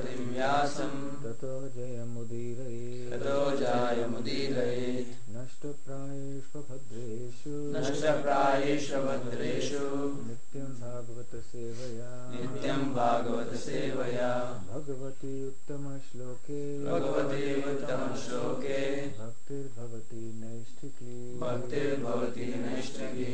सरस्वतीं व्यासं ततो जयमुदीरयेत् नष्टप्रायेष्वभद्रेषु नष्टप्रायेष्वभद्रेषु नित्यं भागवत सेवया नित्यं भागवत सेवया भगवती उत्तमश्लोके भगवते उत्तमश्लोके भक्तिर्भवति नैष्ठिकी भक्तिर्भवति नैष्ठिकी।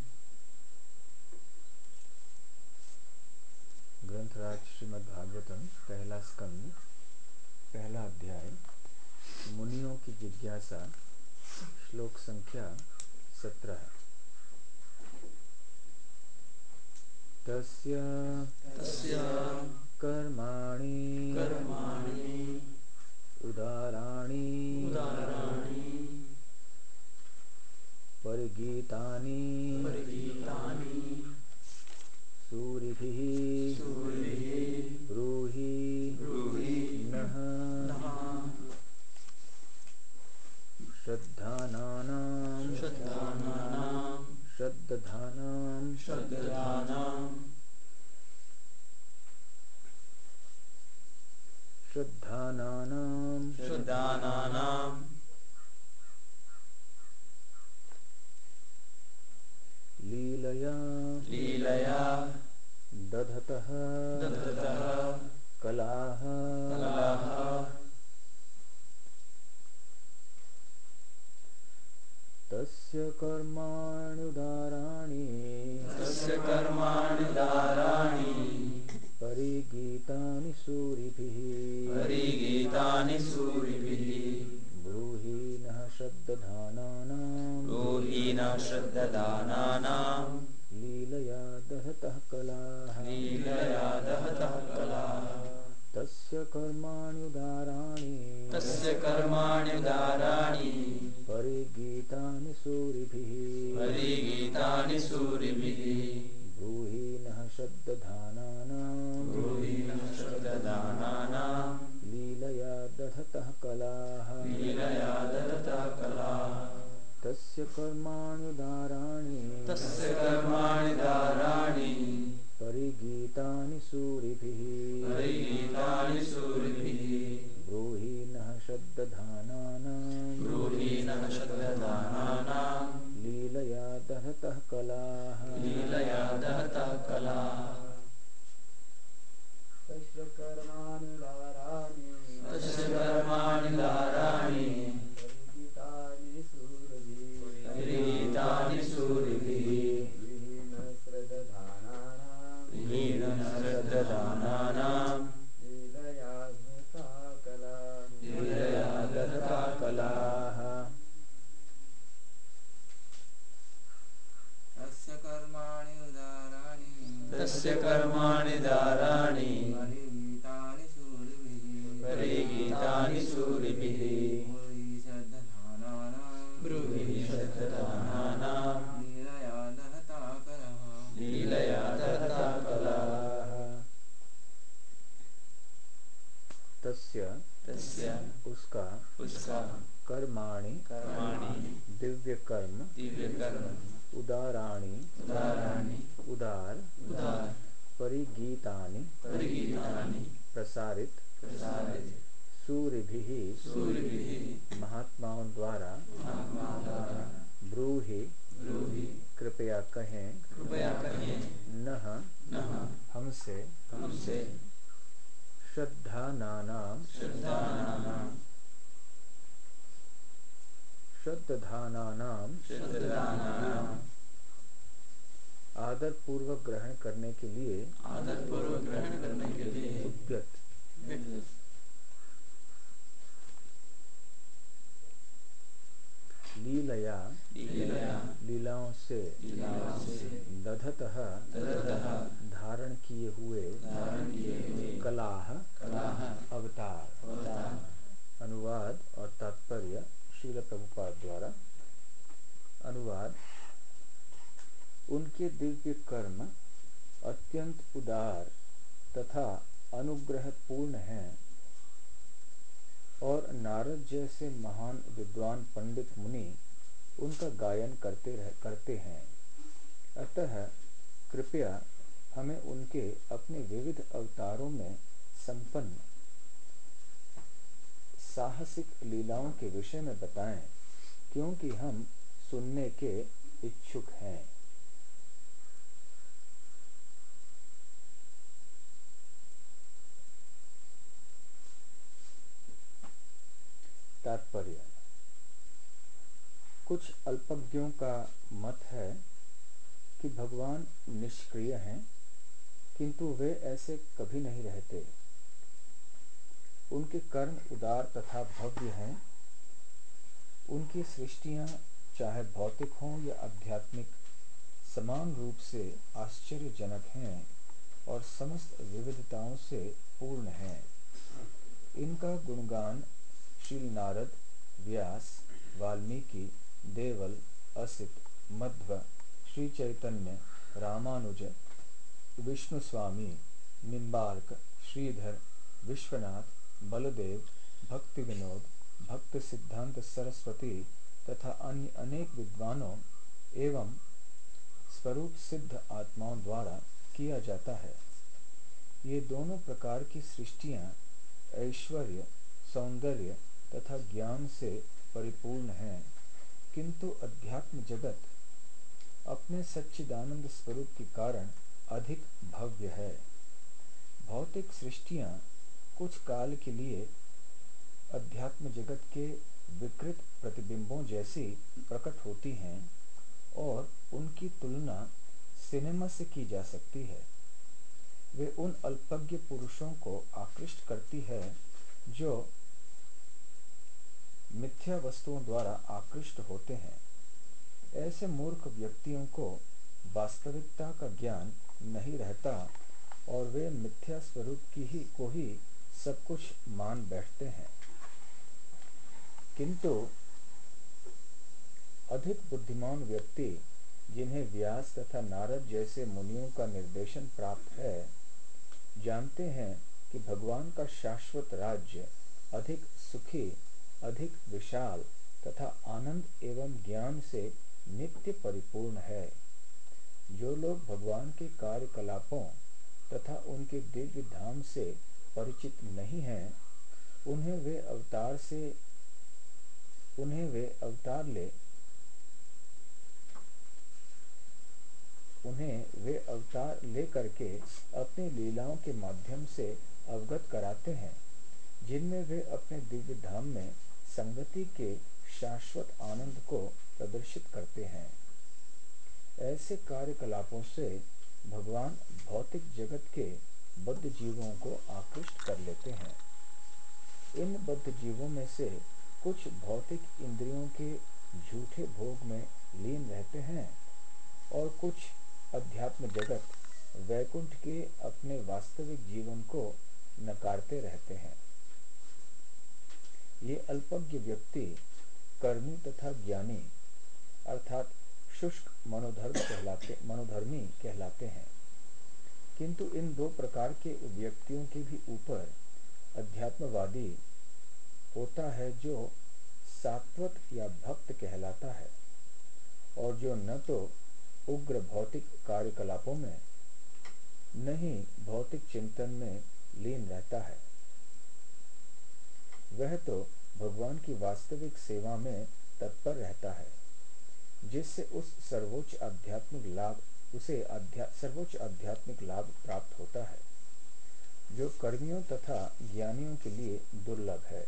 ग्रंथराज श्रीमद् भागवतम पहला स्कंद पहला अध्याय मुनियों की जिज्ञासा श्लोक संख्या 17। तस्य कर्माणि उदाराणि परिगीतानि सूरिभिः ब्रूहि नः श्रद्धानानां लीलया दधतः कलाः तस्य कर्माण्युदाराणि परिगीतानि सूरिभिः ब्रूहि नः श्रद्दधानानां लीलया दहतः कलाः तस्य कर्माण्युदाराणि परिगीतानि सूरिभिः ब्रूहि नः श्रद्दधानानां लीलया दधतः कलाः तस्य कर्माण्युदाराणि परिगीतानि सूरिभिः ब्रूहि नः श्रद्दधानानां लीलया दहतः कलाः तस्य कर्माणुदाराणि परिगीतानि सूरिभिः विहीन श्रद्दधानानां लीलया दहतः कलाः तस्य कर्माणि उदाराणि परिगीतानि सूरिभिः ब्रूहि श्रद्दधानानां लीलया दहतः कलाः तस्य उसका कर्माणि दिव्य कर्म उदाराणि उदार परिगीतानि प्रसारित सूरिभिः महात्माओं द्वारा ब्रूहि कृपया कहें नः हमसे श्रद्धानानां आदर पूर्वक ग्रहण करने के लिए उद्यत लीलाओं से दधतः धारण किए हुए कलाह अवतार। अनुवाद और तात्पर्य श्रील प्रभुपाद द्वारा। अनुवाद। उनके दिव्य कर्म अत्यंत उदार तथा अनुग्रह पूर्ण हैं और नारद जैसे महान विद्वान पंडित मुनि उनका गायन करते हैं। अतः कृपया हमें उनके अपने विविध अवतारों में संपन्न साहसिक लीलाओं के विषय में बताएं, क्योंकि हम सुनने के इच्छुक हैं। तात्पर्य: कुछ अल्पज्ञों का मत है कि भगवान निष्क्रिय हैं, किंतु वे ऐसे कभी नहीं रहते। उनके कर्म उदार तथा भव्य हैं। उनकी सृष्टियां चाहे भौतिक हों या आध्यात्मिक, समान रूप से आश्चर्यजनक हैं और समस्त विविधताओं से पूर्ण हैं। इनका गुणगान श्री नारद, व्यास, वाल्मीकि, देवल, असित, मध्व, श्री चैतन्य, रामानुज, विष्णु स्वामी, निम्बार्क, श्रीधर, विश्वनाथ, बलदेव, भक्ति विनोद, भक्त सिद्धांत सरस्वती तथा अन्य अनेक विद्वानों एवं स्वरूप सिद्ध आत्माओं द्वारा किया जाता है। ये दोनों प्रकार की सृष्टियां ऐश्वर्य, सौंदर्य तथा ज्ञान से परिपूर्ण हैं, किंतु अध्यात्म जगत अपने सच्चिदानंद स्वरूप के कारण अधिक भव्य है। भौतिक सृष्टियां कुछ काल के लिए अध्यात्म जगत के विकृत प्रतिबिंबों जैसी प्रकट होती हैं और उनकी तुलना सिनेमा से की जा सकती है। वे उन अल्पज्ञ पुरुषों को आकृष्ट करती है जो मिथ्या वस्तुओं द्वारा आकृष्ट होते हैं। ऐसे मूर्ख व्यक्तियों को वास्तविकता का ज्ञान नहीं रहता और वे मिथ्या स्वरूप को ही सब कुछ मान बैठते हैं। किंतु अधिक बुद्धिमान व्यक्ति, जिन्हें व्यास तथा नारद जैसे मुनियों का निर्देशन प्राप्त है, जानते हैं कि भगवान का शाश्वत राज्य अधिक सुखी, अधिक विशाल तथा आनंद एवं ज्ञान से नित्य परिपूर्ण है। जो लोग भगवान के कार्यकलापों तथा उनके दिव्य धाम से परिचित नहीं हैं, उन्हें वे अवतार ले करके अपनी लीलाओं के माध्यम से अवगत कराते हैं, जिनमें वे अपने दिव्य धाम में संगति के शाश्वत आनंद को प्रदर्शित करते हैं। ऐसे कार्यकलापों से भगवान भौतिक जगत के बद्ध जीवों को आकृष्ट कर लेते हैं। इन बद्ध जीवों में से कुछ भौतिक इंद्रियों के झूठे भोग में लीन रहते हैं और कुछ अध्यात्म जगत वैकुंठ के अपने वास्तविक जीवन को नकारते रहते हैं। ये अल्पज्ञ व्यक्ति कर्मी तथा ज्ञानी अर्थात शुष्क मनोधर्मी कहलाते हैं। किंतु इन दो प्रकार के व्यक्तियों के भी ऊपर अध्यात्मवादी होता है, जो सात्वत या भक्त कहलाता है और जो न तो उग्र भौतिक कार्यकलापों में न ही भौतिक चिंतन में लीन रहता है। वह तो भगवान की वास्तविक सेवा में तत्पर रहता है, जिससे उसे सर्वोच्च आध्यात्मिक लाभ प्राप्त होता है, जो कर्मियों तथा ज्ञानियों के लिए दुर्लभ है।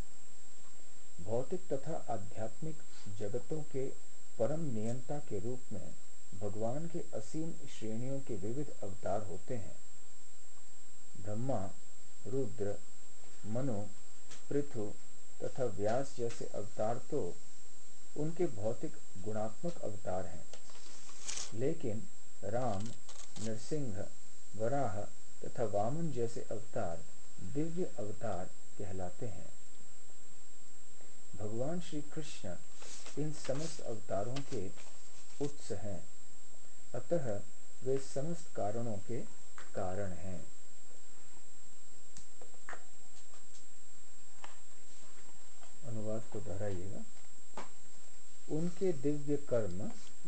भौतिक तथा आध्यात्मिक जगतों के परम नियंता के रूप में भगवान के असीम श्रेणियों के विविध अवतार होते हैं। ब्रह्मा, रुद्र, मनु, पृथु तथा व्यास जैसे अवतार तो उनके भौतिक गुणात्मक अवतार हैं, लेकिन राम, नरसिंह, वराह तथा वामन जैसे अवतार दिव्य अवतार कहलाते हैं। भगवान श्री कृष्ण इन समस्त अवतारों के उत्स हैं, अतः वे समस्त कारणों के कारण हैं। अनुवाद को दोहराइएगा। उनके दिव्य कर्म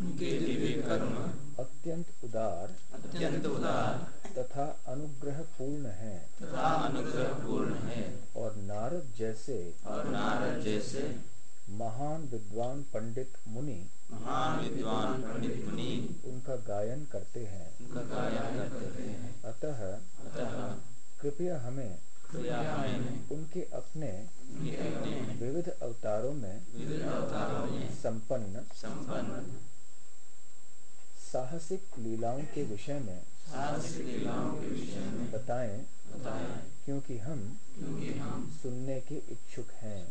अत्यंत उदार तथा अनुग्रह पूर्ण हैं और नारद जैसे महान विद्वान पंडित मुनि उनका गायन करते हैं। अतः कृपया हमें उनके अपने विविध अवतारों में संपन्न साहसिक लीलाओं के विषय में बताएं, क्योंकि हम सुनने के इच्छुक हैं।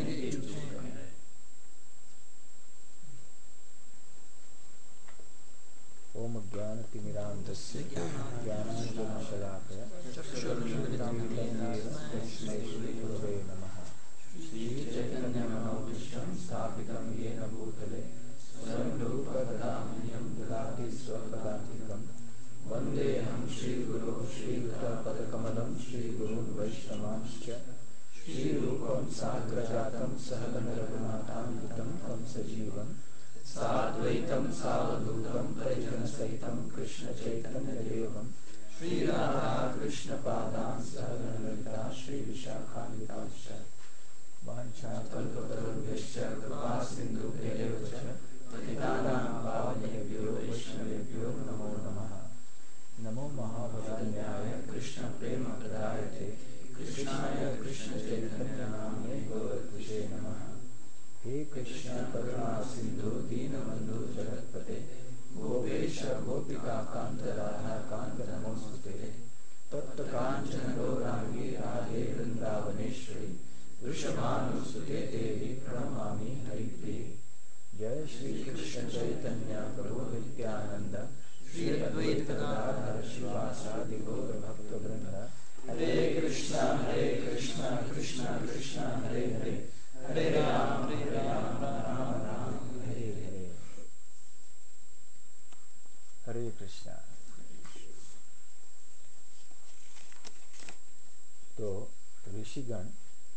ओम ज्ञानतिमिरान्धस्य ज्ञानाञ्जनशलाकया चक्षुरुन्मिलितं येन तस्मै श्रीगुरवे नमः। श्रीचैतन्यमनोभीष्टं स्थापितं येन भूतले स्वयं रूपकदामह्यं ददाति स्वपदान्तिकं। वन्देऽहं श्रीगुरो श्रीयुतपदकमलं श्रीगुरून् वैष्णवांश्च श्रीरूपं साग्रजातं सहगणरघुनाथान्वितं तं सजीवं साद्वैतं सावधूतं परिजनसहितं कृष्णचैतन्यदेवं श्रीराधा कृष्णपादान् सहगणललिता श्रीविशाखान्वितांश्च। वाञ्छाकल्पतरुभ्यश्च कृपासिन्धुभ्येव च पतितानां पावनेभ्यो वैष्णवेभ्यो नमो नमः। नमो महावदान्याय कृष्णप्रेमप्रदायते कृष्णाय कृष्णचैतन्यनाम्ने गौरत्विषे नमः। हे कृष्ण करुणा सिंधु दीनबंधु जगत्पते गोपेश गोपिकाकांत राधाकांत नमोस्तुते। तप्त कांचन गौरांगी राधे वृंदावनेश्वरी वृषभानुसुते देवी प्रणमामि हरिप्रिये। जय श्री कृष्ण चैतन्य प्रभु नित्यानंद श्री अद्वैत गदाधर श्रीवासादि गौर भक्तवृंद। हरे कृष्णा कृष्णा कृष्णा हरे हरे हरे राम राम राम हरे हरे। हरे कृष्णा। तो ऋषिगण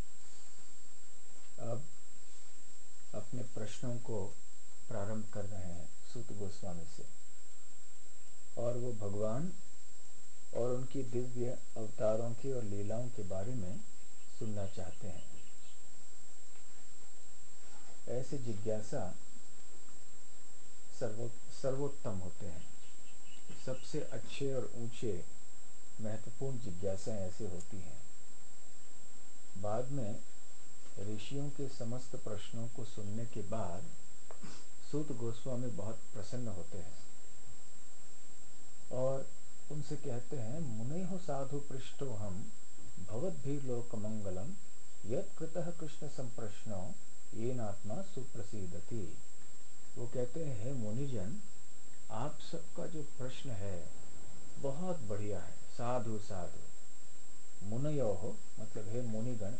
अब अपने प्रश्नों को प्रारंभ कर रहे हैं सूत गोस्वामी से, और वो भगवान और उनकी दिव्य अवतारों की और लीलाओं के बारे में सुनना चाहते हैं। ऐसे जिज्ञासा सर्वोत्तम होते हैं। सबसे अच्छे और ऊंचे महत्वपूर्ण जिज्ञासाएं ऐसे होती हैं। बाद में ऋषियों के समस्त प्रश्नों को सुनने के बाद सूत गोस्वामी बहुत प्रसन्न होते हैं और उनसे कहते हैं, मुनेहो साधु पृष्ठो हम भवद्भिर्लोक मंगलम यत् कृतः कृष्ण संप्रश्नो येनात्मा सुप्रसीदति। वो कहते हैं, हे मुनिजन, आप सबका जो प्रश्न है बहुत बढ़िया है। साधु साधु मुनयोः मतलब हे मुनिगण,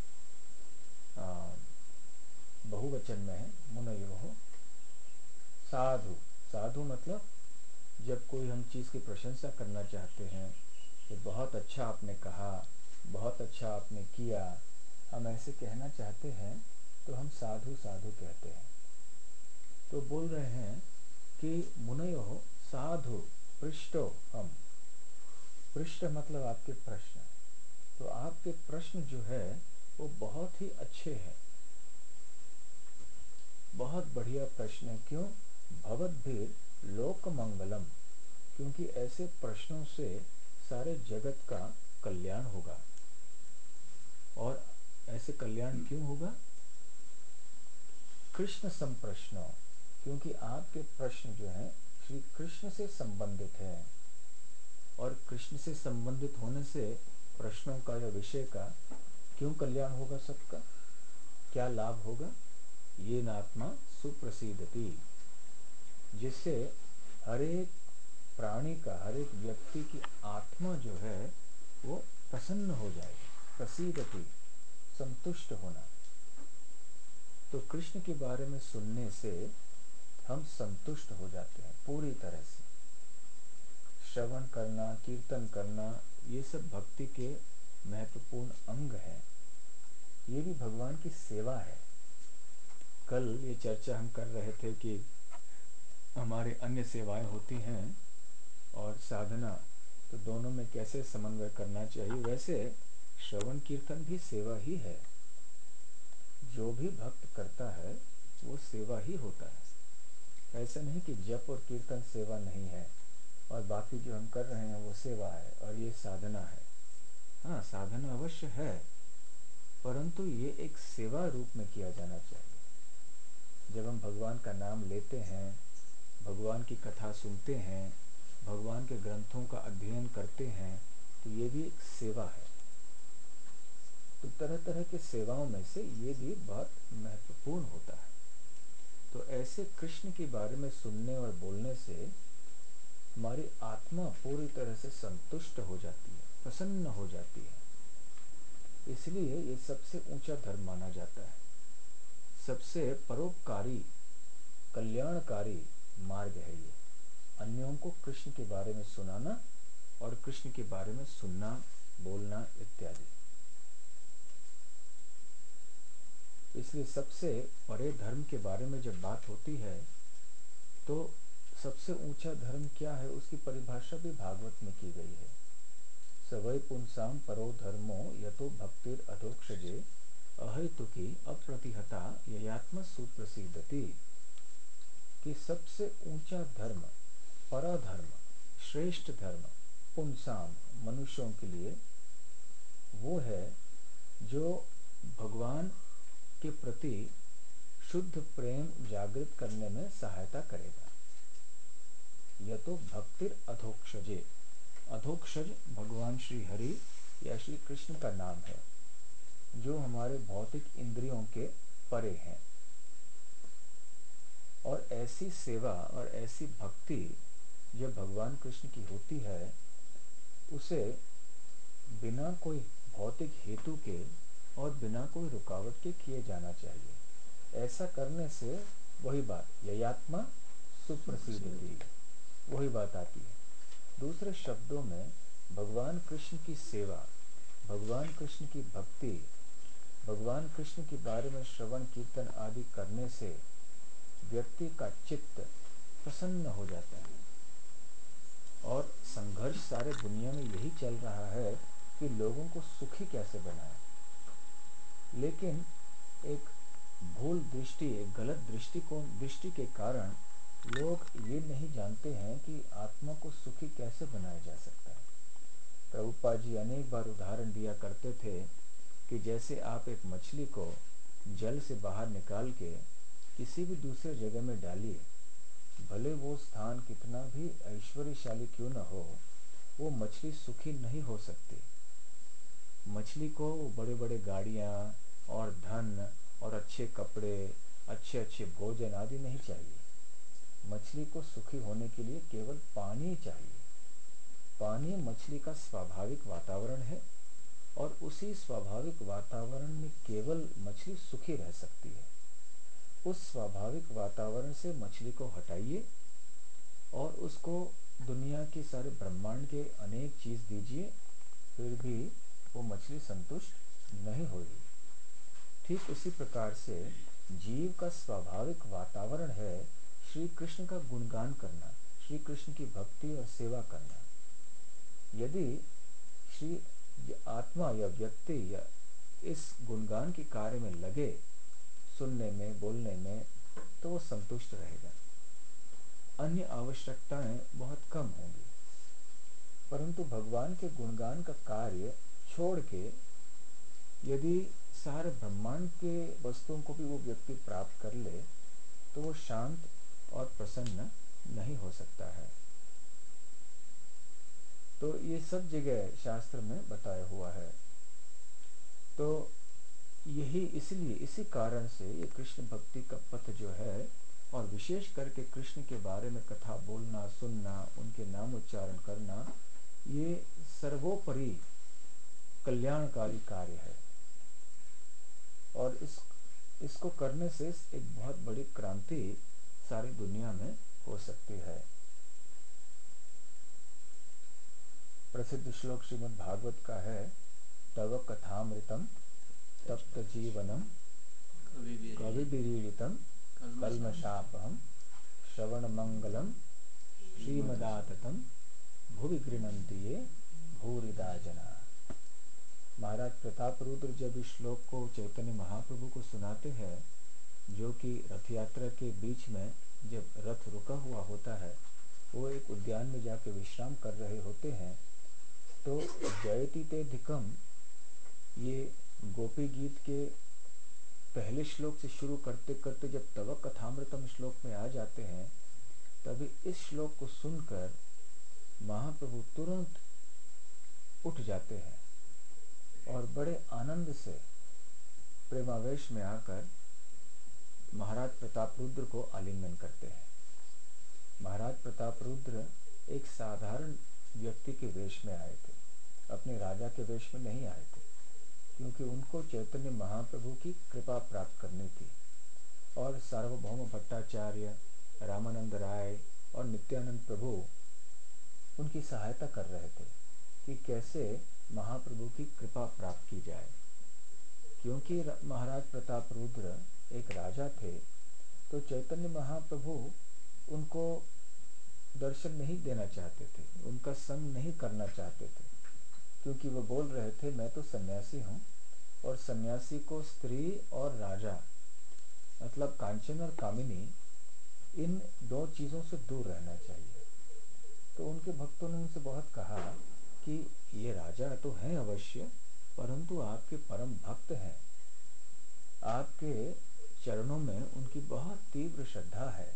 बहुवचन में है मुनयोः। साधु साधु मतलब जब कोई हम चीज़ की प्रशंसा करना चाहते हैं कि बहुत अच्छा आपने कहा, बहुत अच्छा आपने किया, हम ऐसे कहना चाहते हैं तो हम साधु साधु कहते हैं। तो बोल रहे हैं कि मुनयोः साधु पृष्ठो हम। पृष्ठ मतलब आपके प्रश्न। तो आपके प्रश्न जो है वो बहुत ही अच्छे हैं, बहुत बढ़िया प्रश्न है। क्यों? भवद्भिर लोक मंगलम, क्योंकि ऐसे प्रश्नों से सारे जगत का कल्याण होगा। और ऐसे कल्याण क्यों होगा? कृष्ण संप्रश्नो, क्योंकि आपके प्रश्न जो हैं श्री कृष्ण से संबंधित हैं। और कृष्ण से संबंधित होने से प्रश्नों का या विषय का क्यों कल्याण होगा? सबका क्या लाभ होगा? ये नात्मा सुप्रसिद्धति, जिससे हर एक प्राणी का, हर एक व्यक्ति की आत्मा जो है वो प्रसन्न हो जाएगी। प्रसीदति संतुष्ट होना। तो कृष्ण के बारे में सुनने से हम संतुष्ट हो जाते हैं पूरी तरह से। श्रवण करना, कीर्तन करना, ये सब भक्ति के महत्वपूर्ण अंग हैं। ये भी भगवान की सेवा है। कल ये चर्चा हम कर रहे थे कि हमारे अन्य सेवाएं होती हैं और साधना, तो दोनों में कैसे समन्वय करना चाहिए। वैसे श्रवण कीर्तन भी सेवा ही है। जो भी भक्त करता है वो सेवा ही होता है। ऐसा नहीं कि जप और कीर्तन सेवा नहीं है और बाकी जो हम कर रहे हैं वो सेवा है और ये साधना है। हाँ, साधना अवश्य है, परंतु ये एक सेवा रूप में किया जाना चाहिए। जब हम भगवान का नाम लेते हैं, भगवान की कथा सुनते हैं, भगवान के ग्रंथों का अध्ययन करते हैं, तो ये भी एक सेवा है। तो तरह तरह की सेवाओं में से ये भी बहुत महत्वपूर्ण होता है। तो ऐसे कृष्ण के बारे में सुनने और बोलने से हमारी आत्मा पूरी तरह से संतुष्ट हो जाती है, प्रसन्न हो जाती है। इसलिए ये सबसे ऊंचा धर्म माना जाता है, सबसे परोपकारी, कल्याणकारी मार्ग है ये। अन्यों को कृष्ण के बारे में सुनाना और कृष्ण के बारे में सुनना, बोलना इत्यादि। इसलिए सबसे परे धर्म के बारे में जब बात होती है तो सबसे ऊंचा धर्म क्या है उसकी परिभाषा भी भागवत में की गई है। सवै पुंसाम परो धर्मो यतो भक्तिर अधोक्षजे अहेतुकी अप्रतिहता ययात्म सुप्रसिद्धति। कि सबसे ऊंचा धर्म, परधर्म, श्रेष्ठ धर्म, पुंसाम मनुष्यों के लिए वो है जो भगवान के प्रति शुद्ध प्रेम जागृत करने में सहायता करेगा। यह तो भक्तिर अधोक्षजे, अधोक्षज भगवान श्री हरि या श्री कृष्ण का नाम है, जो हमारे भौतिक इंद्रियों के परे हैं। और ऐसी सेवा और ऐसी भक्ति जब भगवान कृष्ण की होती है, उसे बिना कोई भौतिक हेतु के और बिना कोई रुकावट के किए जाना चाहिए। ऐसा करने से वही बात ययात्मा सुप्रसिद्धि, वही बात आती है। दूसरे शब्दों में भगवान कृष्ण की सेवा, भगवान कृष्ण की भक्ति, भगवान कृष्ण के बारे में श्रवण कीर्तन आदि करने से व्यक्ति का चित्त प्रसन्न हो जाता है। और संघर्ष सारे दुनिया में यही चल रहा है कि लोगों को सुखी कैसे बनाए। लेकिन एक भूल दृष्टि, एक गलत दृष्टि के कारण लोग ये नहीं जानते हैं कि आत्मा को सुखी कैसे बनाया जा सकता है। प्रभुपाद जी अनेक बार उदाहरण दिया करते थे कि जैसे आप एक मछली को जल से बाहर निकाल के किसी भी दूसरे जगह में डालिए, भले वो स्थान कितना भी ऐश्वर्यशाली क्यों न हो, वो मछली सुखी नहीं हो सकती। मछली को बड़े बड़े गाड़ियाँ और धन और अच्छे कपड़े, अच्छे अच्छे भोजन आदि नहीं चाहिए। मछली को सुखी होने के लिए केवल पानी चाहिए। पानी मछली का स्वाभाविक वातावरण है और उसी स्वाभाविक वातावरण में केवल मछली सुखी रह सकती है। उस स्वाभाविक वातावरण से मछली को हटाइए और उसको दुनिया के सारे ब्रह्मांड के अनेक चीज दीजिए, फिर भी वो मछली संतुष्ट नहीं होगी। ठीक उसी प्रकार से जीव का स्वाभाविक वातावरण है श्री कृष्ण का गुणगान करना, श्री कृष्ण की भक्ति और सेवा करना। यदि श्री आत्मा या व्यक्ति या इस गुणगान के कार्य में लगे, सुनने में, बोलने में, तो वो संतुष्ट रहेगा। अन्य आवश्यकताएं बहुत कम होंगी। परंतु भगवान के गुणगान का कार्य छोड़ के यदि सारे ब्रह्मांड के वस्तुओं को भी वो व्यक्ति प्राप्त कर ले, तो वो शांत और प्रसन्न नहीं हो सकता है। तो ये सब जगह शास्त्र में बताया हुआ है। तो यही इसलिए इसी कारण से ये कृष्ण भक्ति का पथ जो है, और विशेष करके कृष्ण के बारे में कथा बोलना, सुनना, उनके नाम उच्चारण करना, ये सर्वोपरि कल्याणकारी कार्य है। और इसको करने से एक बहुत बड़ी क्रांति सारी दुनिया में हो सकती है। प्रसिद्ध श्लोक श्रीमद् भागवत का है, तव कथामृतम तप्त जीवनम कविभिरीडितम कल्मषापहम श्रवण मंगलम श्रीमदाततम भुवि गृह्णन्ति ये भूरिदा जना। महाराज प्रताप रुद्र जब इस श्लोक को चैतन्य महाप्रभु को सुनाते हैं, जो कि रथ यात्रा के बीच में जब रथ रुका हुआ होता है, वो एक उद्यान में जाके विश्राम कर रहे होते हैं, तो जयति ते धिकम ये गोपी गीत के पहले श्लोक से शुरू करते करते जब तव कथामृतम श्लोक में आ जाते हैं, तभी इस श्लोक को सुनकर महाप्रभु तुरंत उठ जाते हैं और बड़े आनंद से प्रेमावेश में आकर महाराज प्रताप रुद्र को आलिंगन करते हैं। महाराज प्रताप रुद्र एक साधारण व्यक्ति के वेश में आए थे, अपने राजा के वेश में नहीं आए थे, क्योंकि उनको चैतन्य महाप्रभु की कृपा प्राप्त करनी थी। और सार्वभौम भट्टाचार्य, रामानंद राय और नित्यानंद प्रभु उनकी सहायता कर रहे थे कि कैसे महाप्रभु की कृपा प्राप्त की जाए। क्योंकि महाराज प्रताप रुद्र एक राजा थे, तो चैतन्य महाप्रभु उनको दर्शन नहीं देना चाहते थे, उनका संग नहीं करना चाहते थे, क्योंकि वो बोल रहे थे मैं तो सन्यासी हूँ और सन्यासी को स्त्री और राजा मतलब कांचन और कामिनी इन दो चीज़ों से दूर रहना चाहिए। तो उनके भक्तों ने उनसे बहुत कहा कि ये राजा तो हैं अवश्य, परंतु आपके परम भक्त हैं, आपके चरणों में उनकी बहुत तीव्र श्रद्धा है।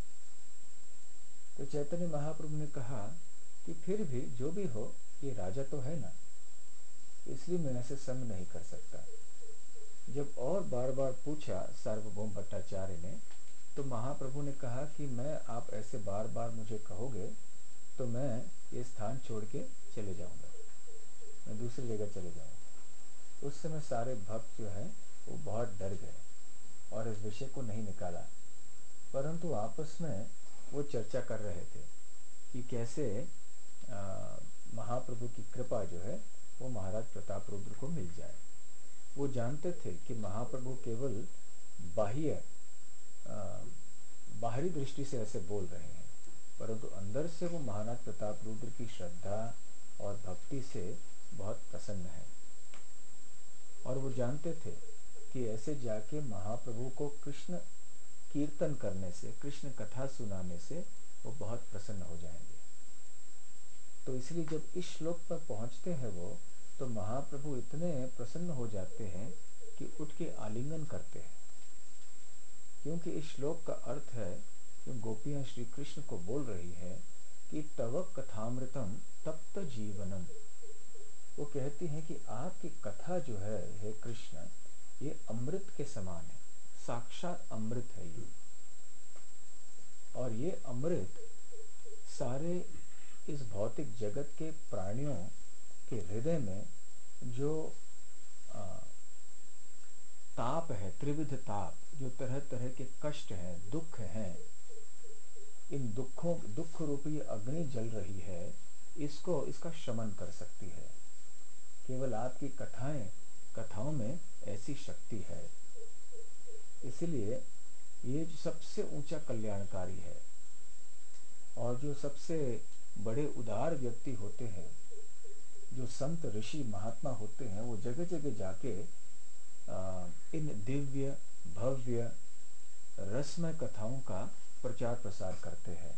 तो चैतन्य महाप्रभु ने कहा कि फिर भी जो भी हो, ये राजा तो है ना, इसलिए मैं ऐसे संग नहीं कर सकता। जब और बार बार पूछा सार्वभौम भट्टाचार्य ने, तो महाप्रभु ने कहा कि मैं आप ऐसे बार बार मुझे कहोगे तो मैं ये स्थान छोड़ के चले जाऊंगा, मैं दूसरी जगह चले जाऊंगा। उस समय सारे भक्त जो हैं वो बहुत डर गए और इस विषय को नहीं निकाला, परंतु आपस में वो चर्चा कर रहे थे कि कैसे महाप्रभु की कृपा जो है वो महाराज प्रताप रुद्र को मिल जाए। वो जानते थे कि महाप्रभु केवल बाहरी दृष्टि से ऐसे बोल रहे हैं, परंतु अंदर से वो महाराज प्रताप रुद्र की श्रद्धा और भक्ति से बहुत प्रसन्न है। और वो जानते थे कि ऐसे जाके महाप्रभु को कृष्ण कीर्तन करने से, कृष्ण कथा सुनाने से वो बहुत प्रसन्न हो जाएंगे। तो इसलिए जब इस श्लोक पर पहुंचते हैं वो, तो महाप्रभु इतने प्रसन्न हो जाते हैं कि उठ के आलिंगन करते हैं। क्योंकि इस श्लोक का अर्थ है कि गोपियां श्री कृष्ण को बोल रही है कि तव कथामृतम तप्त जीवनम। वो कहती हैं कि आपकी कथा जो है हे कृष्ण, ये अमृत के समान है, साक्षात अमृत है ये। और ये अमृत सारे इस भौतिक जगत के प्राणियों के हृदय में जो ताप है, त्रिविध ताप, जो तरह तरह के कष्ट हैं, दुख हैं, इन दुख रूपी अग्नि जल रही है, इसका शमन कर सकती है। केवल आपकी कथाओं में ऐसी शक्ति है। इसलिए ये जो सबसे ऊंचा कल्याणकारी है, और जो सबसे बड़े उदार व्यक्ति होते हैं, जो संत ऋषि महात्मा होते हैं, वो जगह जगह जाके इन दिव्य भव्य रसमय कथाओं का प्रचार प्रसार करते हैं।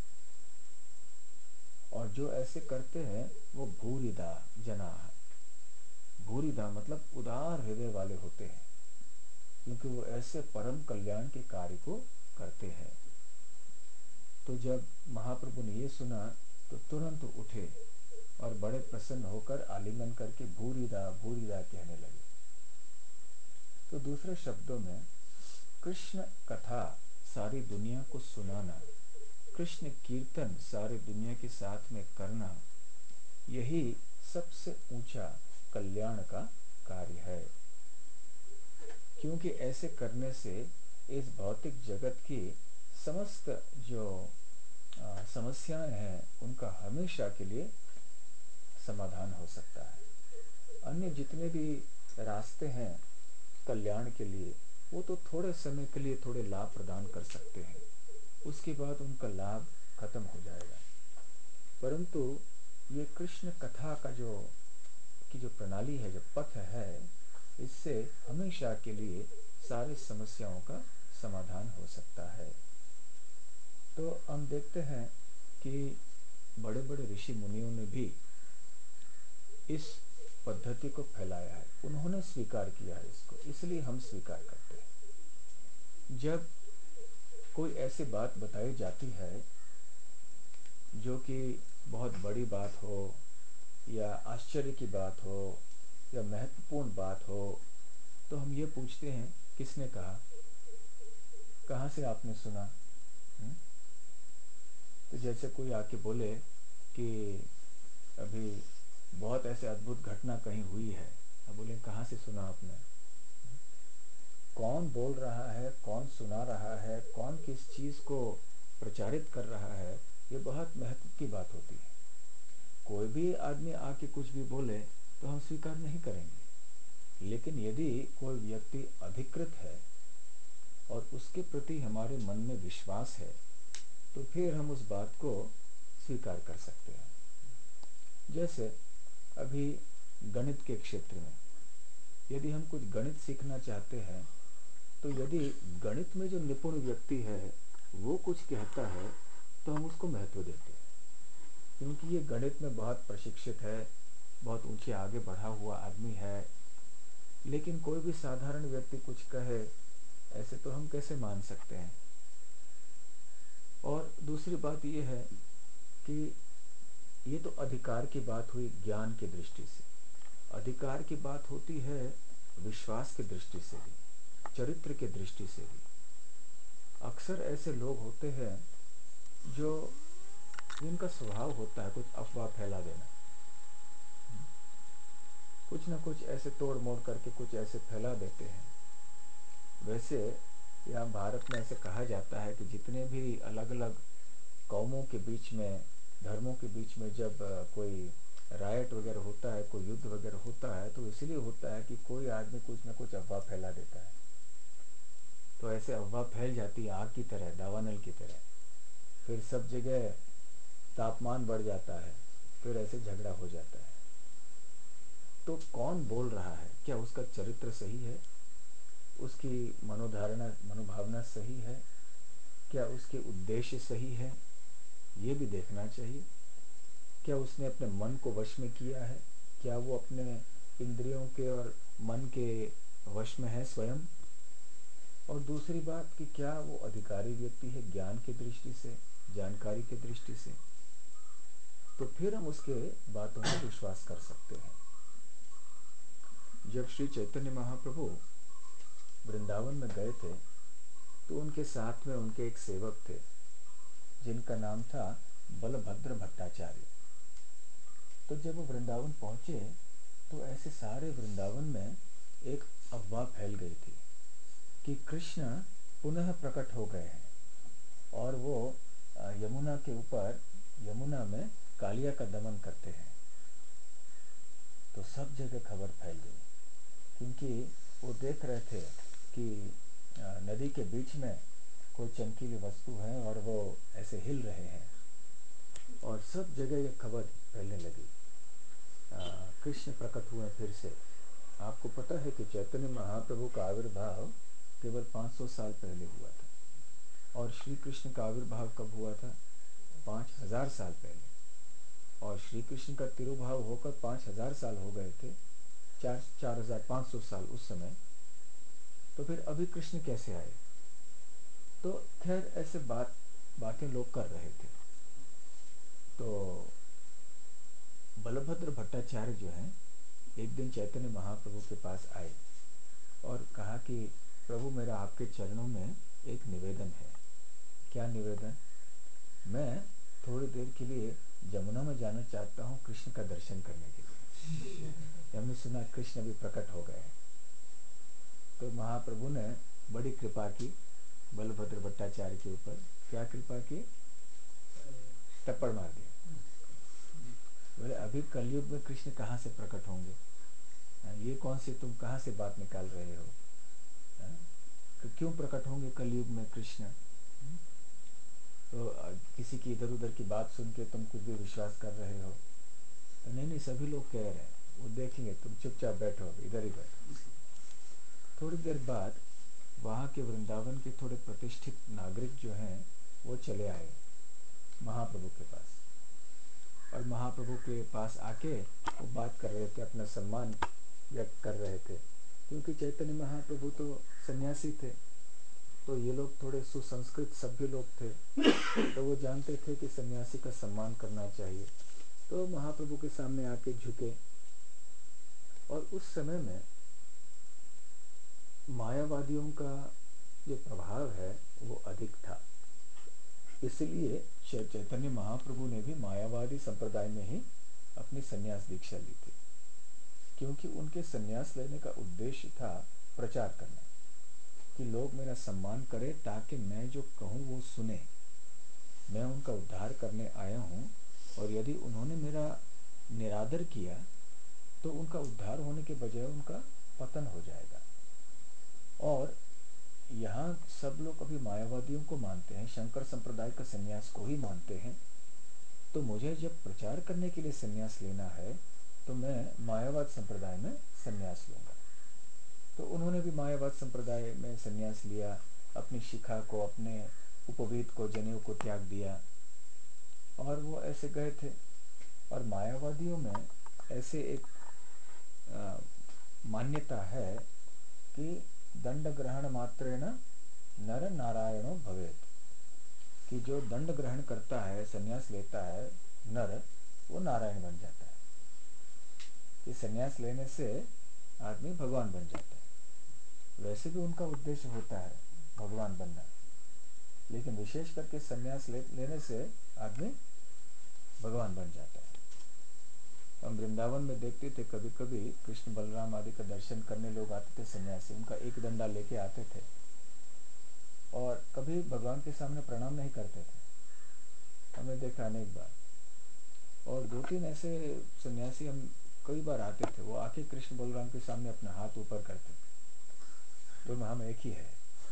और जो ऐसे करते हैं वो भूरिदा जना, भूरिदा मतलब उदार हृदय वाले होते हैं, क्योंकि वो ऐसे परम कल्याण के कार्य को करते हैं। तो जब महाप्रभु ने ये सुना तो तुरंत उठे और बड़े प्रसन्न होकर आलिंगन करके भूरिदा भूरिदा कहने लगे। तो दूसरे शब्दों में कृष्ण कथा सारी दुनिया को सुनाना, कृष्ण कीर्तन सारी दुनिया के साथ में करना, यही सबसे ऊंचा कल्याण का कार्य है। क्योंकि ऐसे करने से इस भौतिक जगत की समस्त जो समस्याएं हैं उनका हमेशा के लिए समाधान हो सकता है। अन्य जितने भी रास्ते हैं कल्याण के लिए, वो तो थोड़े समय के लिए थोड़े लाभ प्रदान कर सकते हैं, उसके बाद उनका लाभ खत्म हो जाएगा। परंतु ये कृष्ण कथा का जो की जो प्रणाली है, जो पथ है, इससे हमेशा के लिए सारी समस्याओं का समाधान हो सकता है। तो हम देखते हैं कि बड़े बड़े ऋषि मुनियों ने भी इस पद्धति को फैलाया है, उन्होंने स्वीकार किया है इसको, इसलिए हम स्वीकार करते हैं। जब कोई ऐसी बात बताई जाती है जो कि बहुत बड़ी बात हो या आश्चर्य की बात हो या महत्वपूर्ण बात हो, तो हम ये पूछते हैं किसने कहा, कहाँ से आपने सुना। तो जैसे कोई आके बोले कि अभी बहुत ऐसे अद्भुत घटना कहीं हुई है, अब बोले कहाँ से सुना आपने, कौन बोल रहा है, कौन सुना रहा है, कौन किस चीज़ को प्रचारित कर रहा है, ये बहुत महत्व की बात होती है। कोई भी आदमी आके कुछ भी बोले तो हम स्वीकार नहीं करेंगे, लेकिन यदि कोई व्यक्ति अधिकृत है और उसके प्रति हमारे मन में विश्वास है, तो फिर हम उस बात को स्वीकार कर सकते हैं। जैसे अभी गणित के क्षेत्र में यदि हम कुछ गणित सीखना चाहते हैं, तो यदि गणित में जो निपुण व्यक्ति है वो कुछ कहता है तो हम उसको महत्व देते हैं, क्योंकि ये गणित में बहुत प्रशिक्षित है, बहुत ऊंचे आगे बढ़ा हुआ आदमी है। लेकिन कोई भी साधारण व्यक्ति कुछ कहे, ऐसे तो हम कैसे मान सकते हैं। और दूसरी बात ये है कि ये तो अधिकार की बात हुई ज्ञान की दृष्टि से, अधिकार की बात होती है विश्वास की दृष्टि से भी, चरित्र की दृष्टि से भी। अक्सर ऐसे लोग होते हैं जो जिनका स्वभाव होता है कुछ अफवाह फैला देना, कुछ ना कुछ ऐसे तोड़ मोड़ करके कुछ ऐसे फैला देते हैं। वैसे यहाँ भारत में ऐसे कहा जाता है कि जितने भी अलग अलग कौमों के बीच में, धर्मों के बीच में जब कोई रायट वगैरह होता है, कोई युद्ध वगैरह होता है, तो इसलिए होता है कि कोई आदमी कुछ ना कुछ अफवाह फैला देता है। तो ऐसे अफवाह फैल जाती है आग की तरह, दावानल की तरह, फिर सब जगह तापमान बढ़ जाता है, फिर ऐसे झगड़ा हो जाता है। तो कौन बोल रहा है, क्या उसका चरित्र सही है, उसकी मनोधारणा मनोभावना सही है, क्या उसके उद्देश्य सही है, ये भी देखना चाहिए। क्या उसने अपने मन को वश में किया है, क्या वो अपने इंद्रियों के और मन के वश में है स्वयं। और दूसरी बात कि क्या वो अधिकारी व्यक्ति है ज्ञान की दृष्टि से, जानकारी की दृष्टि से, तो फिर हम उसके बातों को विश्वास कर सकते हैं। जब श्री चैतन्य महाप्रभु वृंदावन में गए थे, तो उनके साथ में उनके एक सेवक थे जिनका नाम था बलभद्र भट्टाचार्य। तो जब वो वृंदावन पहुंचे तो ऐसे सारे वृंदावन में एक अफवाह फैल गई थी कि कृष्ण पुनः प्रकट हो गए हैं और वो यमुना के ऊपर, यमुना में कालिया का दमन करते हैं। तो सब जगह खबर फैल गई, क्योंकि वो देख रहे थे कि नदी के बीच में कोई चमकीली वस्तु है और वो ऐसे हिल रहे हैं, और सब जगह ये खबर फैलने लगी। कृष्ण प्रकट हुए फिर से। आपको पता है कि चैतन्य महाप्रभु का आविर्भाव केवल 500 साल पहले हुआ था, और श्री कृष्ण का आविर्भाव कब हुआ था? 5000 साल पहले। और श्री कृष्ण का तिरुभाव होकर 5000 साल हो गए थे, 4500 साल उस समय। तो फिर अभी कृष्ण कैसे आए? तो खैर ऐसे बातें लोग कर रहे थे। तो बलभद्र भट्टाचार्य जो हैं, एक दिन चैतन्य महाप्रभु के पास आए और कहा कि प्रभु, मेरा आपके चरणों में एक निवेदन है। क्या निवेदन? मैं थोड़ी देर के लिए जमुना में जाना चाहता हूँ कृष्ण का दर्शन करने के लिए। हमने सुना कृष्ण भी प्रकट हो गए। तो महाप्रभु ने बड़ी कृपा की बलभद्र भट्टाचार्य के ऊपर। क्या कृपा की? टप्पड़ मार दिया। बोले अभी कलयुग में कृष्ण कहाँ से प्रकट होंगे? ये कौन सी तुम कहाँ से बात निकाल रहे हो? क्यों प्रकट होंगे कलयुग में कृष्ण? तो किसी की इधर उधर की बात सुन के तुम कुछ भी विश्वास कर रहे हो? तो नहीं, सभी लोग कह रहे हैं। वो देखेंगे, तुम चुपचाप बैठो, इधर ही बैठो। थोड़ी देर बाद वहाँ के वृंदावन के थोड़े प्रतिष्ठित नागरिक जो हैं वो चले आए महाप्रभु के पास, और महाप्रभु के पास आके वो बात कर रहे थे, अपना सम्मान व्यक्त कर रहे थे, क्योंकि चैतन्य महाप्रभु तो सन्यासी थे, तो ये लोग थोड़े सुसंस्कृत सभ्य लोग थे, तो वो जानते थे कि सन्यासी का सम्मान करना चाहिए। तो महाप्रभु के सामने आके झुके, और उस समय में मायावादियों का जो प्रभाव है वो अधिक था, इसलिए चैतन्य महाप्रभु ने भी मायावादी संप्रदाय में ही अपनी सन्यास दीक्षा ली थी, क्योंकि उनके सन्यास लेने का उद्देश्य था प्रचार करना, कि लोग मेरा सम्मान करें ताकि मैं जो कहूँ वो सुने, मैं उनका उद्धार करने आया हूँ, और यदि उन्होंने मेरा निरादर किया तो उनका उद्धार होने के बजाय उनका पतन हो जाएगा। और यहाँ सब लोग अभी मायावादियों को मानते हैं, शंकर संप्रदाय का सन्यास को ही मानते हैं, तो मुझे जब प्रचार करने के लिए सन्यास लेना है तो मैं मायावाद संप्रदाय में सन्यास लूँगा। तो उन्होंने भी मायावाद संप्रदाय में सन्यास लिया, अपनी शिखा को, अपने उपवीत को, जनेऊ को त्याग दिया, और वो ऐसे गए थे। और मायावादियों में ऐसे एक मान्यता है कि दंड ग्रहण मात्रेण नर नारायणो भवेत, कि जो दंड ग्रहण करता है, सन्यास लेता है नर, वो नारायण बन जाता है, कि सन्यास लेने से आदमी भगवान बन जाता है। वैसे भी उनका उद्देश्य होता है भगवान बनना, लेकिन विशेष करके सन्यास लेने से आदमी भगवान बन जाता है। हम वृंदावन में देखते थे, कभी कभी कृष्ण बलराम आदि का दर्शन करने लोग आते थे सन्यासी, उनका एक डंडा लेके आते थे, और कभी भगवान के सामने प्रणाम नहीं करते थे, हमने देखा अनेक बार। और 2-3 ऐसे सन्यासी हम कई बार आते थे, वो आके कृष्ण बलराम के सामने अपना हाथ ऊपर करते, तो हम एक ही है,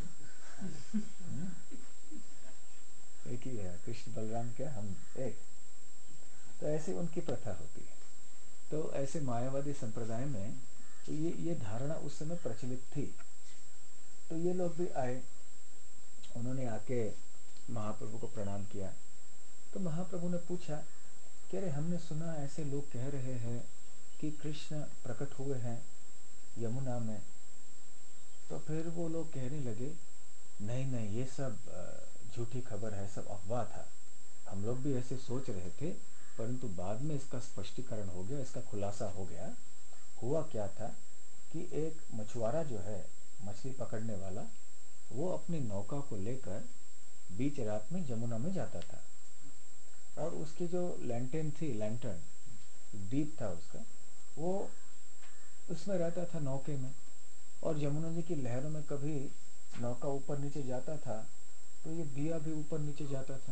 एक ही है, कृष्ण बलराम क्या, हम एक। तो ऐसी उनकी प्रथा होती है। तो ऐसे मायावादी संप्रदाय में तो ये धारणा उस समय प्रचलित थी। तो ये लोग भी आए, उन्होंने आके महाप्रभु को प्रणाम किया। तो महाप्रभु ने पूछा कि अरे, हमने सुना ऐसे लोग कह रहे हैं कि कृष्ण प्रकट हुए हैं यमुना में। तो फिर वो लोग कहने लगे, नहीं नहीं, ये सब झूठी खबर है, सब अफवाह था, हम लोग भी ऐसे सोच रहे थे, परंतु बाद में इसका स्पष्टीकरण हो गया, इसका खुलासा हो गया। हुआ क्या था कि एक मछुआरा जो है, मछली पकड़ने वाला, वो अपनी नौका को लेकर बीच रात में यमुना में जाता था, और उसकी जो लैंटेन थी, लैंटर्न दीप था उसका, वो उसमें रहता था नौके में, और यमुना जी की लहरों में कभी नौका ऊपर नीचे जाता था तो ये दिया भी ऊपर नीचे जाता था।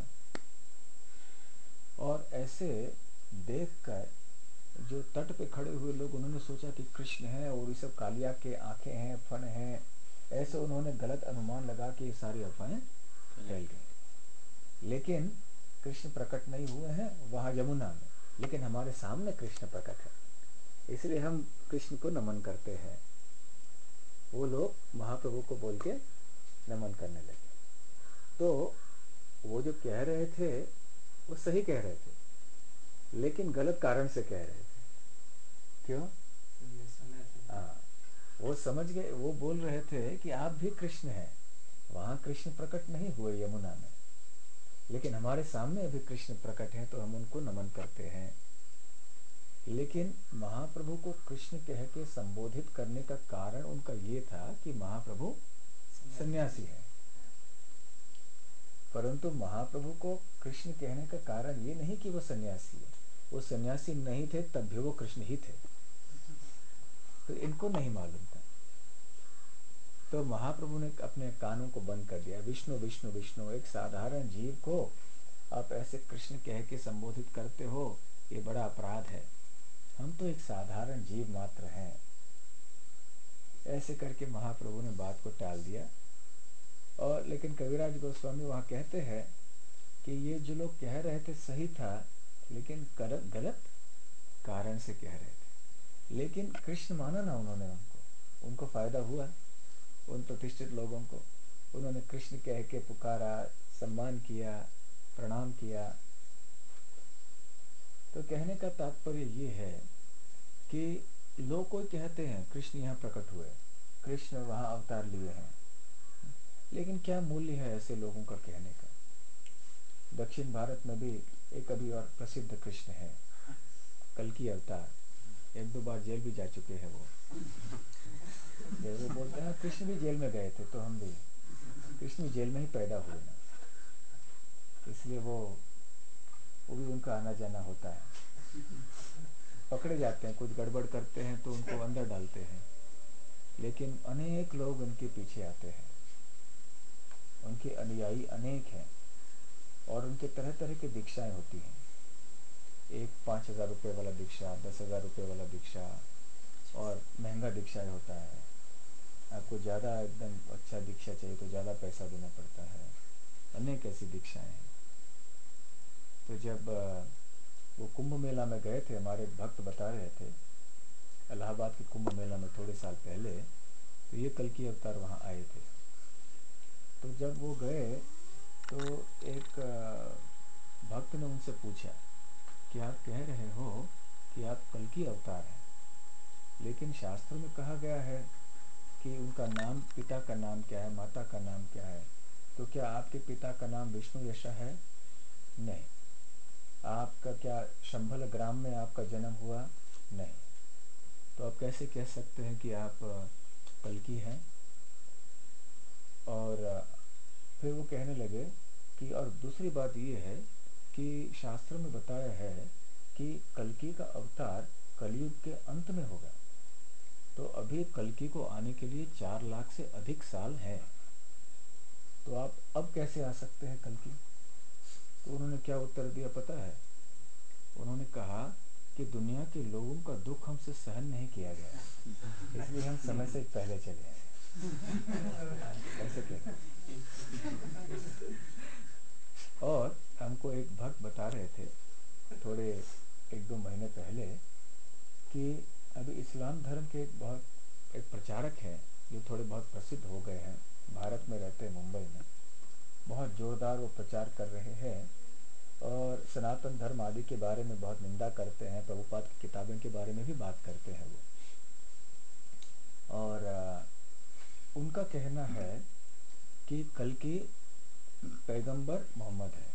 और ऐसे देखकर जो तट पे खड़े हुए लोग, उन्होंने सोचा कि कृष्ण है और ये सब कालिया के आंखें हैं, फन हैं, ऐसे उन्होंने गलत अनुमान लगा के ये सारी अफवाहें फैल गई। लेकिन कृष्ण प्रकट नहीं हुए हैं वहाँ यमुना में, लेकिन हमारे सामने कृष्ण प्रकट है, इसलिए हम कृष्ण को नमन करते हैं। वो लोग महाप्रभु को बोल के नमन करने लगे। तो वो जो कह रहे थे वो सही कह रहे थे, लेकिन गलत कारण से कह रहे थे। क्यों? हाँ, वो समझ गए, वो बोल रहे थे कि आप भी कृष्ण हैं, वहाँ कृष्ण प्रकट नहीं हुए यमुना में, लेकिन हमारे सामने अभी कृष्ण प्रकट हैं तो हम उनको नमन करते हैं। लेकिन महाप्रभु को कृष्ण कह के संबोधित करने का कारण उनका ये था कि महाप्रभु सन्यासी हैं। परंतु महाप्रभु को कृष्ण कहने का कारण ये नहीं कि वो सन्यासी है, वो सन्यासी नहीं थे तब भी वो कृष्ण ही थे, तो इनको नहीं मालूम था। तो महाप्रभु ने अपने कानों को बंद कर दिया। विष्णु विष्णु विष्णु, एक साधारण जीव को आप ऐसे कृष्ण कह के संबोधित करते हो, ये बड़ा अपराध है, हम तो एक साधारण जीव मात्र हैं। ऐसे करके महाप्रभु ने बात को टाल दिया। और लेकिन कविराज गोस्वामी वहाँ कहते हैं कि ये जो लोग कह रहे थे सही था, लेकिन गलत कारण से कह रहे थे। लेकिन कृष्ण माना ना उन्होंने, उनको फायदा हुआ। उन प्रतिष्ठित लोगों को उन्होंने कृष्ण कह के पुकारा, सम्मान किया, प्रणाम किया। तो कहने का तात्पर्य ये है कि लोग कोई कहते हैं कृष्ण यहाँ प्रकट हुए, कृष्ण वहाँ अवतार लिए हैं, लेकिन क्या मूल्य है ऐसे लोगों का कहने का। दक्षिण भारत में भी एक अभी और प्रसिद्ध कृष्ण है, कल्कि अवतार, 1-2 बार जेल भी जा चुके हैं वो। जब वो बोलते हैं कृष्ण भी जेल में गए थे, तो हम भी, कृष्ण भी जेल में ही पैदा हुए ना, इसलिए वो भी उनका आना जाना होता है। पकड़े जाते हैं, कुछ गड़बड़ करते हैं तो उनको अंदर डालते हैं, लेकिन अनेक लोग उनके पीछे आते हैं, उनके अनुयायी अनेक हैं, और उनके तरह तरह की दीक्षाएं होती हैं। एक 5,000 रुपये वाला दीक्षा, 10,000 रुपये वाला दीक्षा, और महंगा दीक्षाएं होता है। आपको ज़्यादा एकदम अच्छा दीक्षा चाहिए तो ज़्यादा पैसा देना पड़ता है। अनेक ऐसी दीक्षाएं हैं। तो जब वो कुंभ मेला में गए थे, हमारे भक्त बता रहे थे, इलाहाबाद के कुंभ मेला में थोड़े साल पहले, तो ये कल्कि अवतार वहाँ आए थे। तो जब वो गए तो एक भक्त ने उनसे पूछा कि आप कह रहे हो कि आप कल्कि अवतार हैं, लेकिन शास्त्र में कहा गया है कि उनका नाम, पिता का नाम क्या है, माता का नाम क्या है, तो क्या आपके पिता का नाम विष्णु यशा है? नहीं। आपका क्या शंभल ग्राम में आपका जन्म हुआ? नहीं। तो आप कैसे कह सकते हैं कि आप कल्कि हैं? और फिर वो कहने लगे कि और दूसरी बात ये है कि शास्त्र में बताया है कि कल्कि का अवतार कलयुग के अंत में होगा। तो अभी कल्कि को आने के लिए 4 लाख से अधिक साल हैं, तो आप अब कैसे आ सकते हैं कल्कि? तो उन्होंने क्या उत्तर दिया पता है? उन्होंने कहा कि दुनिया के लोगों का दुख हमसे सहन नहीं किया गया, इसलिए हम समय से पहले चले आए। ऐसे कहते। और हमको एक भक्त बता रहे थे थोड़े 1-2 महीने पहले कि अभी इस्लाम धर्म के एक प्रचारक हैं जो थोड़े बहुत प्रसिद्ध हो गए हैं, भारत में रहते हैं, मुंबई में। बहुत ज़ोरदार वो प्रचार कर रहे हैं और सनातन धर्म आदि के बारे में बहुत निंदा करते हैं, प्रभुपाद की किताबों के बारे में भी बात करते हैं वो। और उनका कहना है कि कल्कि पैगंबर मोहम्मद है,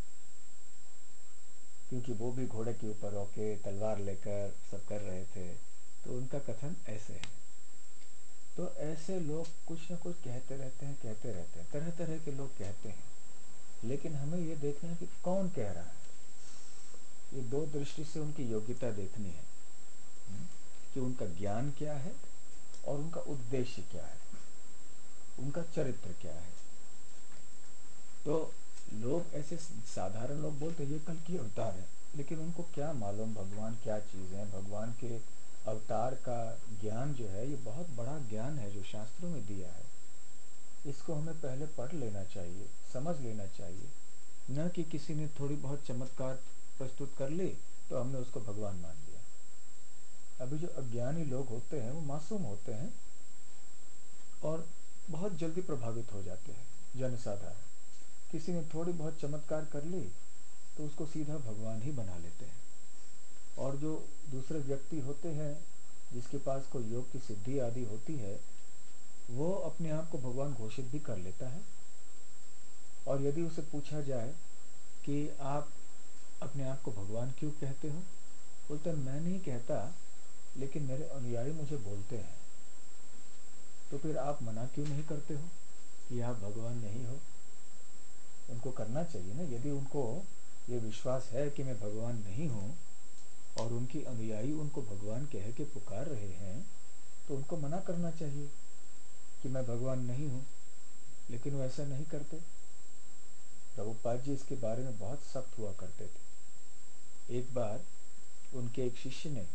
क्योंकि वो भी घोड़े के ऊपर होके तलवार लेकर सब कर रहे थे। तो उनका कथन ऐसे है। तो ऐसे लोग कुछ न कुछ कहते रहते हैं, तरह तरह के लोग कहते हैं, लेकिन हमें ये देखना है कि कौन कह रहा है। ये 2 दृष्टि से उनकी योग्यता देखनी है कि उनका ज्ञान क्या है और उनका उद्देश्य क्या है, उनका चरित्र क्या है। तो लोग ऐसे साधारण लोग बोलते हैं ये कल्कि अवतार है, लेकिन उनको क्या मालूम भगवान क्या चीज़ है। भगवान के अवतार का ज्ञान जो है ये बहुत बड़ा ज्ञान है जो शास्त्रों में दिया है। इसको हमें पहले पढ़ लेना चाहिए, समझ लेना चाहिए, न कि किसी ने थोड़ी बहुत चमत्कार प्रस्तुत कर ली तो हमने उसको भगवान मान लिया। अभी जो अज्ञानी लोग होते हैं वो मासूम होते हैं और बहुत जल्दी प्रभावित हो जाते हैं। जनसाधारण किसी ने थोड़ी बहुत चमत्कार कर ली तो उसको सीधा भगवान ही बना लेते हैं। और जो दूसरे व्यक्ति होते हैं जिसके पास कोई योग की सिद्धि आदि होती है, वो अपने आप को भगवान घोषित भी कर लेता है। और यदि उसे पूछा जाए कि आप अपने आप को भगवान क्यों कहते हो, बोलते मैं नहीं कहता, लेकिन मेरे अनुयायी मुझे बोलते हैं। तो फिर आप मना क्यों नहीं करते हो कि आप भगवान नहीं हो? उनको करना चाहिए ना। यदि उनको ये विश्वास है कि मैं भगवान नहीं हूँ और उनकी अनुयायी उनको भगवान कह के पुकार रहे हैं, तो उनको मना करना चाहिए कि मैं भगवान नहीं हूँ, लेकिन वो ऐसा नहीं करते। प्रभुपाद जी इसके बारे में बहुत सख्त हुआ करते थे। एक बार उनके एक शिष्य ने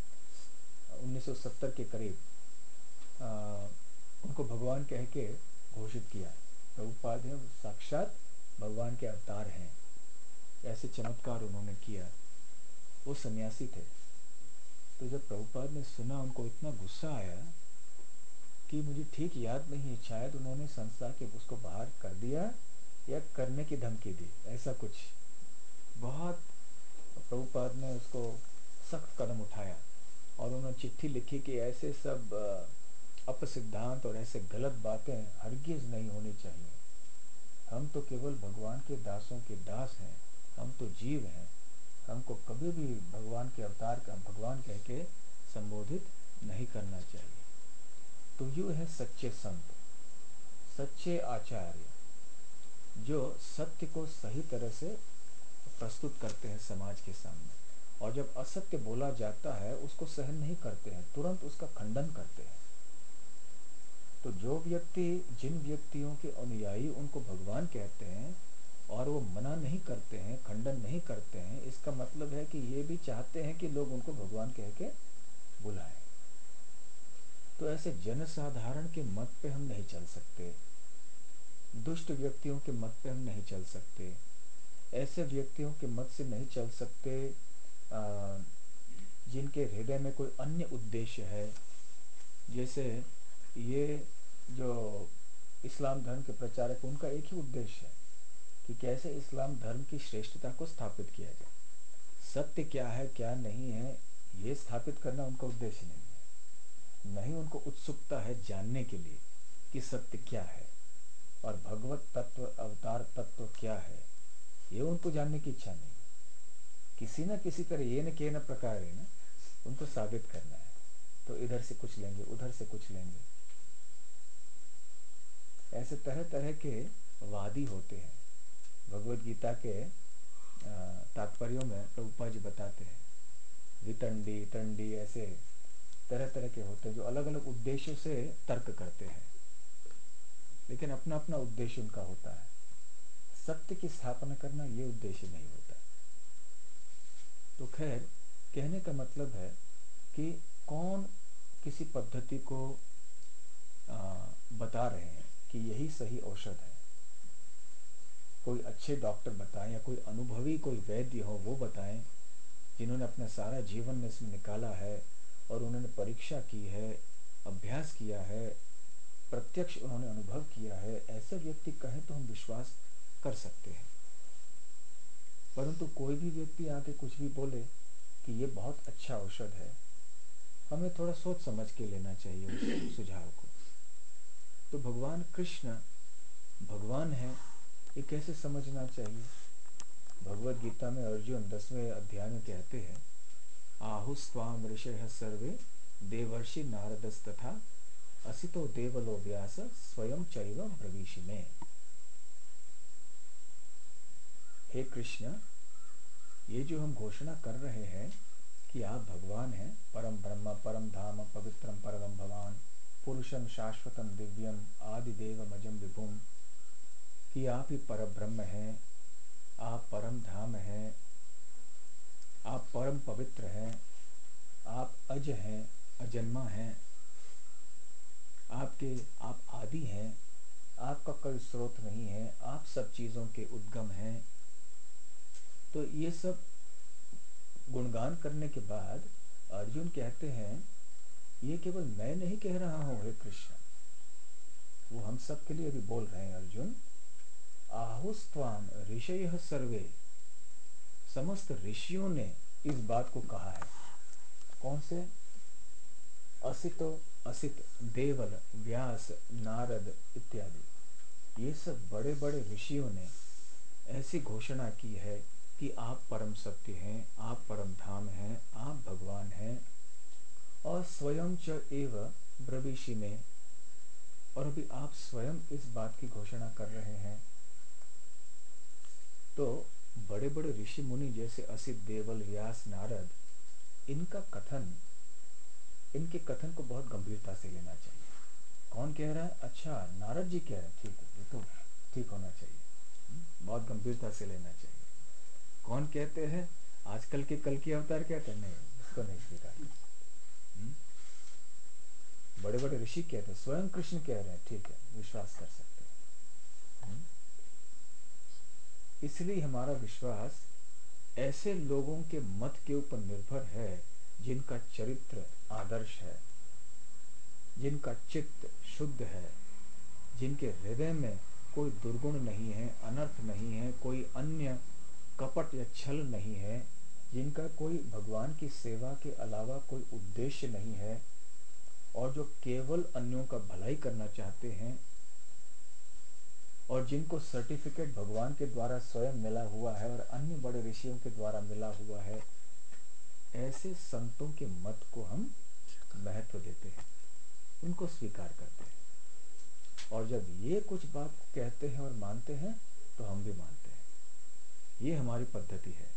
1970 के करीब उनको भगवान कह के घोषित किया, प्रभुपाद हैं साक्षात भगवान के अवतार हैं। ऐसे चमत्कार उन्होंने किया। वो सन्यासी थे। तो जब प्रभुपाद ने सुना, उनको इतना गुस्सा आया कि मुझे ठीक याद नहीं है, शायद उन्होंने संस्था के उसको बाहर कर दिया या करने की धमकी दी, ऐसा कुछ। बहुत प्रभुपाद ने उसको सख्त कदम उठाया और उन्होंने चिट्ठी लिखी कि ऐसे सब अपसिद्धांत और ऐसे गलत बातें हरगिज नहीं होनी चाहिए। हम तो केवल भगवान के दासों के दास हैं, हम तो जीव हैं, हमको कभी भी भगवान के अवतार का भगवान कह के संबोधित नहीं करना चाहिए। तो यूँ है सच्चे संत, सच्चे आचार्य, जो सत्य को सही तरह से प्रस्तुत करते हैं समाज के सामने, और जब असत्य बोला जाता है उसको सहन नहीं करते हैं, तुरंत उसका खंडन करते हैं। तो जो व्यक्ति, जिन व्यक्तियों के अनुयायी उनको भगवान कहते हैं और वो मना नहीं करते हैं, खंडन नहीं करते हैं, इसका मतलब है कि ये भी चाहते हैं कि लोग उनको भगवान कह के बुलाएं। तो ऐसे जनसाधारण के मत पे हम नहीं चल सकते, दुष्ट व्यक्तियों के मत पे हम नहीं चल सकते, ऐसे व्यक्तियों के मत से नहीं चल सकते जिनके हृदय में कोई अन्य उद्देश्य है। जैसे ये जो इस्लाम धर्म के प्रचारक, उनका एक ही उद्देश्य है कि कैसे इस्लाम धर्म की श्रेष्ठता को स्थापित किया जाए। सत्य क्या है क्या नहीं है ये स्थापित करना उनका उद्देश्य नहीं है। नहीं उनको उत्सुकता है जानने के लिए कि सत्य क्या है और भगवत तत्व, अवतार तत्व क्या है, ये उनको जानने की इच्छा नहीं। किसी न किसी तरह, ये न के न प्रकार है ना, उनको साबित करना है। तो इधर से कुछ लेंगे, उधर से कुछ लेंगे। ऐसे तरह तरह के वादी होते हैं। भगवत गीता के तात्पर्यों में प्रभुपाद जी बताते हैं, वितंडी तंडी ऐसे तरह तरह के होते हैं जो अलग अलग उद्देश्यों से तर्क करते हैं, लेकिन अपना अपना उद्देश्य उनका होता है। सत्य की स्थापना करना ये उद्देश्य नहीं होता। तो खैर, कहने का मतलब है कि कौन किसी पद्धति को बता रहे हैं कि यही सही औषध है। कोई अच्छे डॉक्टर बताएं या कोई अनुभवी कोई वैद्य हो वो बताएं, जिन्होंने अपना सारा जीवन में इसमें निकाला है और उन्होंने परीक्षा की है, अभ्यास किया है, प्रत्यक्ष उन्होंने अनुभव किया है। ऐसे व्यक्ति कहें तो हम विश्वास कर सकते हैं। परंतु कोई भी व्यक्ति आके कुछ भी बोले कि ये बहुत अच्छा औषध है, हमें थोड़ा सोच समझ के लेना चाहिए उस सुझाव को। तो भगवान कृष्ण भगवान है, ये कैसे समझना चाहिए। भगवत गीता में अर्जुन 10वें अध्याय में कहते हैं, आहुस्त्वाम ऋषयः सर्वे देवर्षि नारदस्तथा असितो देवलो व्यास स्वयं चैव ब्रवीषिमे। हे कृष्ण, ये जो हम घोषणा कर रहे हैं कि आप भगवान हैं, परम ब्रह्म परम धाम पवित्रम परमं भवान पुरुषम शाश्वतम दिव्यम आदिदेव मजम विभुम, कि आप ही पर ब्रह्म हैं, आप परम धाम हैं, आप परम पवित्र हैं, आप अज हैं, अजन्मा हैं, आप आदि हैं, आपका कोई स्रोत नहीं है, आप सब चीज़ों के उद्गम हैं। तो ये सब गुणगान करने के बाद अर्जुन कहते हैं, ये केवल मैं नहीं कह रहा हूँ हे कृष्ण, वो हम सब के लिए भी बोल रहे हैं। अर्जुन, आहुस्त्वाम ऋषयः सर्वे, समस्त ऋषियों ने इस बात को कहा है। कौन से? असितो, असित, देवल, व्यास, नारद इत्यादि, ये सब बड़े बड़े ऋषियों ने ऐसी घोषणा की है कि आप परम सत्य हैं, आप परम धाम हैं, आप भगवान हैं। और स्वयं च एव ब्रवीषिमे, और अभी आप स्वयं इस बात की घोषणा कर रहे हैं। तो बड़े बड़े ऋषि मुनि जैसे असित, देवल, व्यास, नारद, इनके कथन को बहुत गंभीरता से लेना चाहिए। कौन कह रहा है? अच्छा, नारद जी कह रहे हैं, ठीक है, ये तो ठीक होना चाहिए, बहुत गंभीरता से लेना चाहिए। कौन कहते हैं? आजकल के कल की अवतार कहते हैं, नहीं, इसको नहीं स्वीकार। बड़े बड़े ऋषि कहते हैं, स्वयं कृष्ण कह रहे हैं, ठीक है, विश्वास कर सकते हैं। इसलिए हमारा विश्वास ऐसे लोगों के मत के ऊपर निर्भर है जिनका चरित्र आदर्श है, जिनका चित्त शुद्ध है, जिनके हृदय में कोई दुर्गुण नहीं है, अनर्थ नहीं है, कोई अन्य कपट या छल नहीं है, जिनका कोई भगवान की सेवा के अलावा कोई उद्देश्य नहीं है, और जो केवल अन्यों का भलाई करना चाहते हैं, और जिनको सर्टिफिकेट भगवान के द्वारा स्वयं मिला हुआ है और अन्य बड़े ऋषियों के द्वारा मिला हुआ है, ऐसे संतों के मत को हम महत्व देते हैं, उनको स्वीकार करते हैं। और जब ये कुछ बात कहते हैं और मानते हैं तो हम भी मानते हैं। ये हमारी पद्धति है।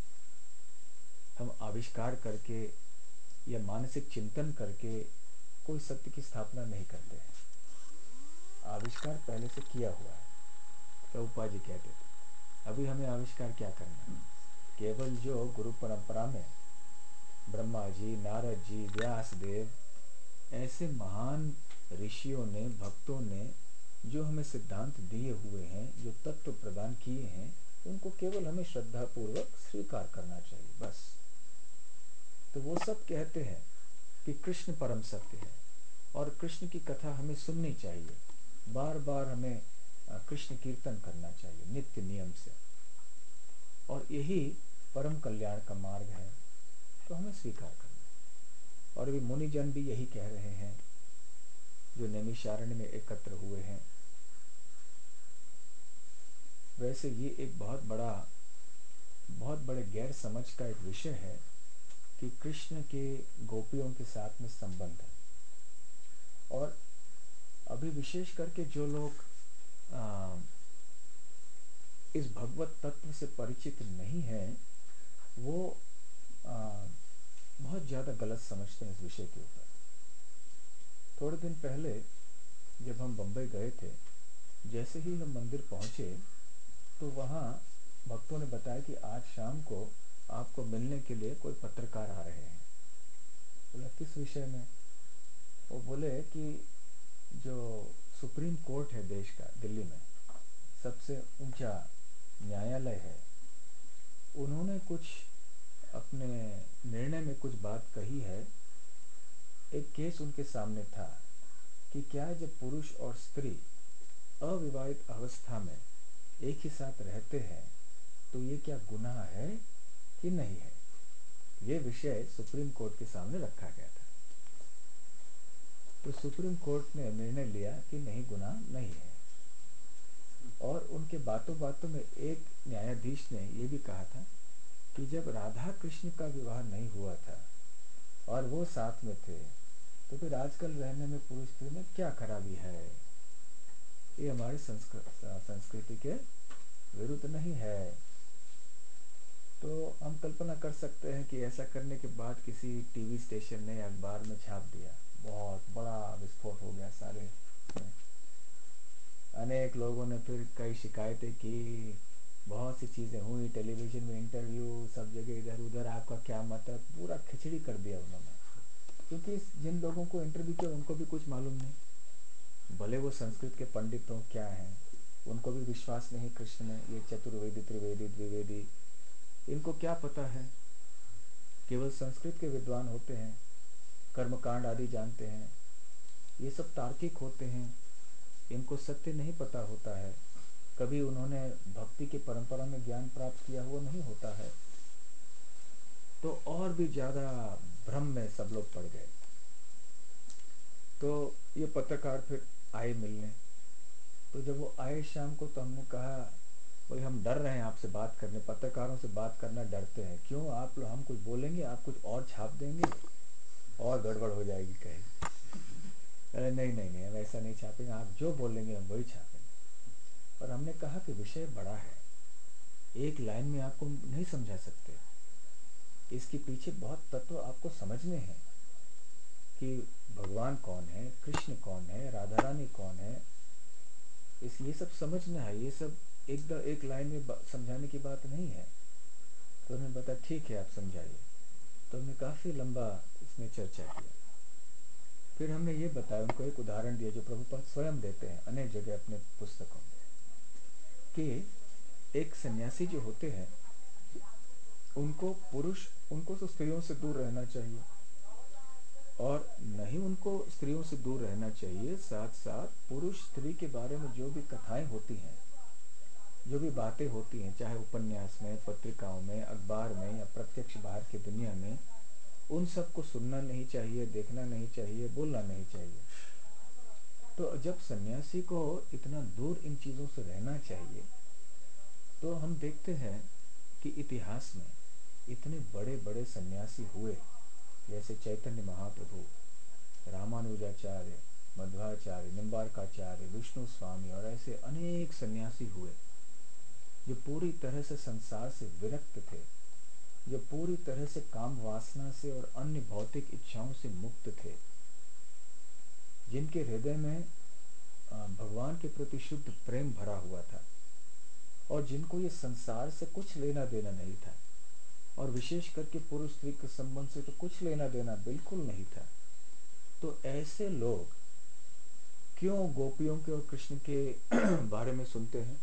हम आविष्कार करके या मानसिक चिंतन करके कोई सत्य की स्थापना नहीं करते हैं। आविष्कार पहले से किया हुआ है। प्रभुपाद जी कहते थे, अभी हमें आविष्कार क्या करना है? केवल जो गुरु परंपरा में ब्रह्मा जी, नारद जी, व्यास देव, ऐसे महान ऋषियों ने, भक्तों ने जो हमें सिद्धांत दिए हुए हैं, जो तत्व प्रदान किए हैं, उनको केवल हमें श्रद्धा पूर्वक स्वीकार करना चाहिए, बस। तो वो सब कहते हैं कि कृष्ण परम सत्य है और कृष्ण की कथा हमें सुननी चाहिए, बार बार हमें कृष्ण कीर्तन करना चाहिए नित्य नियम से, और यही परम कल्याण का मार्ग है, तो हमें स्वीकार करना है। और अभी मुनिजन भी यही कह रहे हैं जो नैमिषारण्य में एकत्र हुए हैं। वैसे ये एक बहुत बड़े गैर समझ का एक विषय है कि कृष्ण के गोपियों के साथ में संबंध है। और अभी विशेष करके जो लोग इस भगवत तत्व से परिचित नहीं हैं, वो बहुत ज़्यादा गलत समझते हैं इस विषय के ऊपर। थोड़े दिन पहले जब हम बम्बई गए थे, जैसे ही हम मंदिर पहुँचे तो वहाँ भक्तों ने बताया कि आज शाम को आपको मिलने के लिए कोई पत्रकार आ रहे हैं। बोला किस विषय में? वो बोले कि जो सुप्रीम कोर्ट है देश का, दिल्ली में सबसे ऊंचा न्यायालय है, उन्होंने कुछ अपने निर्णय में कुछ बात कही है। एक केस उनके सामने था कि क्या जब पुरुष और स्त्री अविवाहित अवस्था में एक ही साथ रहते हैं तो ये क्या गुनाह है कि नहीं है। ये विषय सुप्रीम कोर्ट के सामने रखा गया था। तो सुप्रीम कोर्ट ने निर्णय लिया कि नहीं, गुनाह नहीं है। और उनके बातों बातों में एक न्यायाधीश ने ये भी कहा था कि जब राधा कृष्ण का विवाह नहीं हुआ था और वो साथ में थे, तो फिर आजकल रहने में पुरुष स्त्री में क्या खराबी है। ये हमारी संस्कृति के विरुद्ध नहीं है। तो हम कल्पना कर सकते हैं कि ऐसा करने के बाद किसी टीवी स्टेशन ने अखबार में छाप दिया, बहुत बड़ा विस्फोट हो गया सारे में। अनेक लोगों ने फिर कई शिकायतें की, बहुत सी चीज़ें हुई, टेलीविज़न में इंटरव्यू, सब जगह इधर उधर, आपका क्या मत है, पूरा खिचड़ी कर दिया उन्होंने। क्योंकि जिन लोगों को इंटरव्यू किया उनको भी कुछ मालूम नहीं, भले वो संस्कृत के पंडित हों क्या हैं, उनको भी विश्वास नहीं कृष्ण में। ये चतुर्वेदी, त्रिवेदी, द्विवेदी, इनको क्या पता है। केवल संस्कृत के विद्वान होते हैं, कर्मकांड आदि जानते हैं, ये सब तार्किक होते हैं, इनको सत्य नहीं पता होता है। कभी उन्होंने भक्ति की परंपरा में ज्ञान प्राप्त किया हुआ नहीं होता है। तो और भी ज़्यादा भ्रम में सब लोग पड़ गए। तो ये पत्रकार फिर आए मिलने। तो जब वो आए शाम को, तो हमने कहा भाई हम डर रहे हैं आपसे बात करने, पत्रकारों से बात करना डरते हैं। क्यों? आप लोग, हम कुछ बोलेंगे आप कुछ और छाप देंगे और गड़बड़ हो जाएगी कहीं। अरे नहीं नहीं नहीं, हम ऐसा नहीं छापेंगे, आप जो बोलेंगे हम वही छापेंगे। पर हमने कहा कि विषय बड़ा है, एक लाइन में आपको नहीं समझा सकते, इसके पीछे बहुत तत्व आपको समझने हैं कि भगवान कौन है, कृष्ण कौन है, राधा रानी कौन है, ये सब समझना है। ये सब एक लाइन में समझाने की बात नहीं है। तो उन्होंने बताया ठीक है आप समझाइए। तो हमने काफ़ी लंबा इसमें चर्चा किया। फिर हमने ये बताया, उनको एक उदाहरण दिया जो प्रभुपाद स्वयं देते हैं अनेक जगह अपने पुस्तकों में, कि एक सन्यासी जो होते हैं उनको तो स्त्रियों से दूर रहना चाहिए, और नहीं उनको स्त्रियों से दूर रहना चाहिए, साथ साथ पुरुष स्त्री के बारे में जो भी कथाएं होती हैं, जो भी बातें होती हैं, चाहे उपन्यास में, पत्रिकाओं में, अखबार में या प्रत्यक्ष बाहर की दुनिया में, उन सब को सुनना नहीं चाहिए, देखना नहीं चाहिए, बोलना नहीं चाहिए। तो जब सन्यासी को इतना दूर इन चीज़ों से रहना चाहिए, तो हम देखते हैं कि इतिहास में इतने बड़े बड़े सन्यासी हुए, जैसे चैतन्य महाप्रभु, रामानुजाचार्य, मध्वाचार्य, निम्बार्काचार्य, विष्णु स्वामी, और ऐसे अनेक सन्यासी हुए जो पूरी तरह से संसार से विरक्त थे, जो पूरी तरह से काम वासना से और अन्य भौतिक इच्छाओं से मुक्त थे, जिनके हृदय में भगवान के प्रति शुद्ध प्रेम भरा हुआ था, और जिनको ये संसार से कुछ लेना देना नहीं था, और विशेष करके पुरुष स्त्री के संबंध से तो कुछ लेना देना बिल्कुल नहीं था। तो ऐसे लोग क्यों गोपियों के और कृष्ण के बारे में सुनते हैं?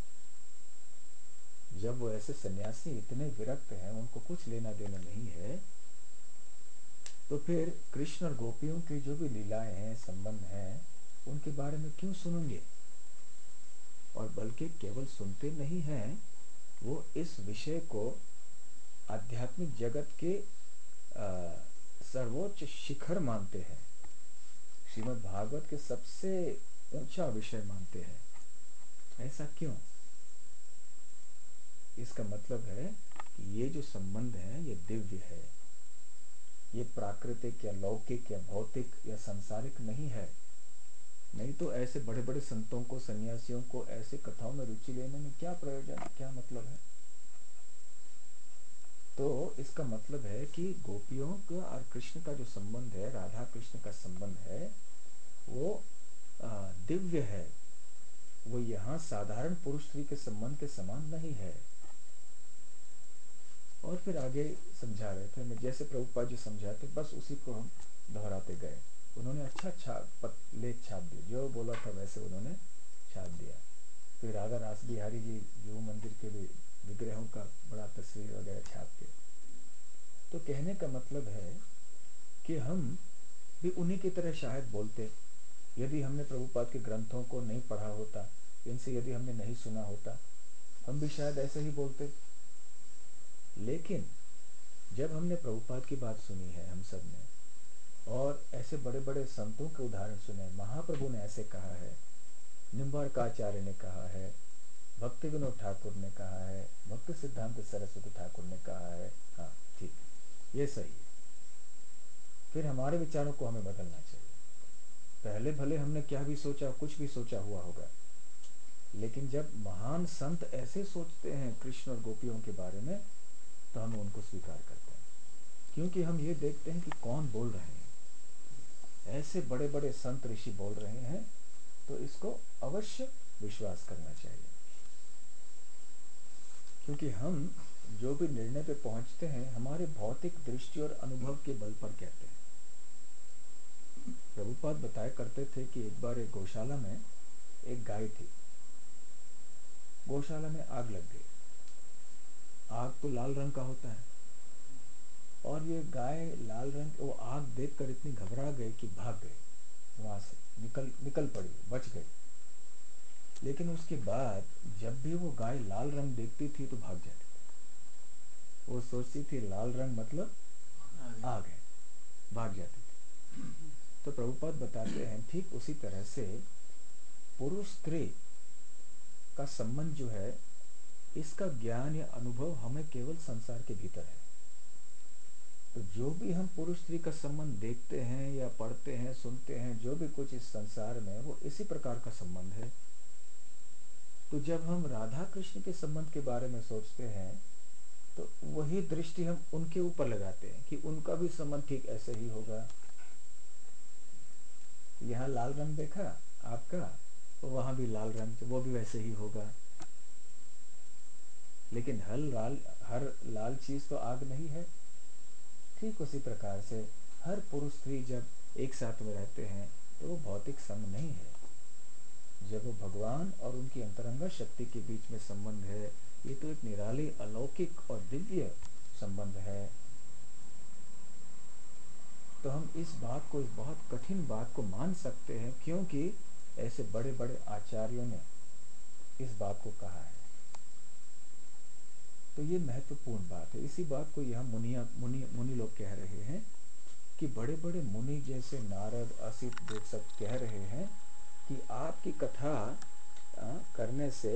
जब वो ऐसे सन्यासी इतने विरक्त हैं, उनको कुछ लेना देना नहीं है, तो फिर कृष्ण और गोपियों की जो भी लीलाएं हैं, संबंध हैं, उनके बारे में क्यों सुनेंगे? और बल्कि केवल सुनते नहीं हैं, वो इस विषय को आध्यात्मिक जगत के सर्वोच्च शिखर मानते हैं, श्रीमद् भागवत के सबसे ऊंचा विषय मानते हैं। ऐसा क्यों? इसका मतलब है कि ये जो संबंध है ये दिव्य है, ये प्राकृतिक या लौकिक या भौतिक या सांसारिक नहीं है। नहीं तो ऐसे बड़े बड़े संतों को, सन्यासियों को ऐसे कथाओं में रुचि लेने में क्या प्रयोजन, क्या मतलब है? तो इसका मतलब है कि गोपियों का और कृष्ण का जो संबंध है, राधा कृष्ण का संबंध है, वो दिव्य है। वो यहाँ साधारण पुरुष स्त्री के संबंध के समान नहीं है। और फिर आगे समझा रहे थे, मैं जैसे प्रभुपाद जी समझाते बस उसी को हम दोहराते गए। उन्होंने अच्छा लेख छाप दिया, जो बोला था वैसे उन्होंने छाप दिया। फिर राधा रास बिहारी जी जो मंदिर के भी विग्रहों का बड़ा तस्वीर वगैरह छाप के। तो कहने का मतलब है कि हम भी उन्हीं की तरह शायद बोलते, यदि हमने प्रभुपाद के ग्रंथों को नहीं पढ़ा होता, इनसे यदि हमने नहीं सुना होता, हम भी शायद ऐसे ही बोलते। लेकिन जब हमने प्रभुपाद की बात सुनी है हम सब ने, और ऐसे बड़े बड़े संतों के उदाहरण सुने, महाप्रभु ने ऐसे कहा है, निम्बार्काचार्य ने कहा है, भक्ति विनोद ठाकुर ने कहा है, भक्ति सिद्धांत सरस्वती ठाकुर ने कहा है, हाँ ठीक, ये सही है। फिर हमारे विचारों को हमें बदलना चाहिए। पहले भले हमने क्या भी सोचा, कुछ भी सोचा हुआ होगा, लेकिन जब महान संत ऐसे सोचते हैं कृष्ण और गोपियों के बारे में, तो हम उनको स्वीकार करते हैं, क्योंकि हम ये देखते हैं कि कौन बोल रहे हैं। ऐसे बड़े बड़े संत ऋषि बोल रहे हैं, तो इसको अवश्य विश्वास करना चाहिए। क्योंकि हम जो भी निर्णय पे पहुंचते हैं, हमारे भौतिक दृष्टि और अनुभव के बल पर कहते हैं। प्रभुपाद बताया करते थे कि एक बार एक गौशाला में एक गाय थी। गौशाला में आग लग गई। आग तो लाल रंग का होता है, और ये गाय लाल रंग, वो आग देखकर इतनी घबरा गई कि भाग गई, वहां से निकल पड़ी, बच गई। लेकिन उसके बाद जब भी वो गाय लाल रंग देखती थी तो भाग जाती थी। वो सोचती थी लाल रंग मतलब आग है, भाग जाती थी। तो प्रभुपाद बताते हैं ठीक उसी तरह से पुरुष स्त्री का संबंध जो है, इसका ज्ञान या अनुभव हमें केवल संसार के भीतर है। तो जो भी हम पुरुष स्त्री का संबंध देखते हैं या पढ़ते हैं, सुनते हैं, जो भी कुछ इस संसार में, वो इसी प्रकार का संबंध है। तो जब हम राधा कृष्ण के संबंध के बारे में सोचते हैं, तो वही दृष्टि हम उनके ऊपर लगाते हैं कि उनका भी संबंध ठीक ऐसे ही होगा। यहाँ लाल रंग देखा आपका, तो वहां भी लाल रंग, तो वो भी वैसे ही होगा। लेकिन हर लाल चीज तो आग नहीं है। ठीक उसी प्रकार से हर पुरुष स्त्री जब एक साथ में रहते हैं, तो वो भौतिक संग नहीं है। जब वो भगवान और उनकी अंतरंगा शक्ति के बीच में संबंध है, ये तो एक निराली, अलौकिक और दिव्य संबंध है। तो हम इस बात को, इस बहुत कठिन बात को मान सकते हैं, क्योंकि ऐसे बड़े बड़े आचार्यों ने इस बात को कहा है। तो ये महत्वपूर्ण बात है। इसी बात को यह मुनि लोग कह रहे हैं कि बड़े बड़े मुनि जैसे नारद, असित देव सब कह रहे हैं कि आपकी कथा करने से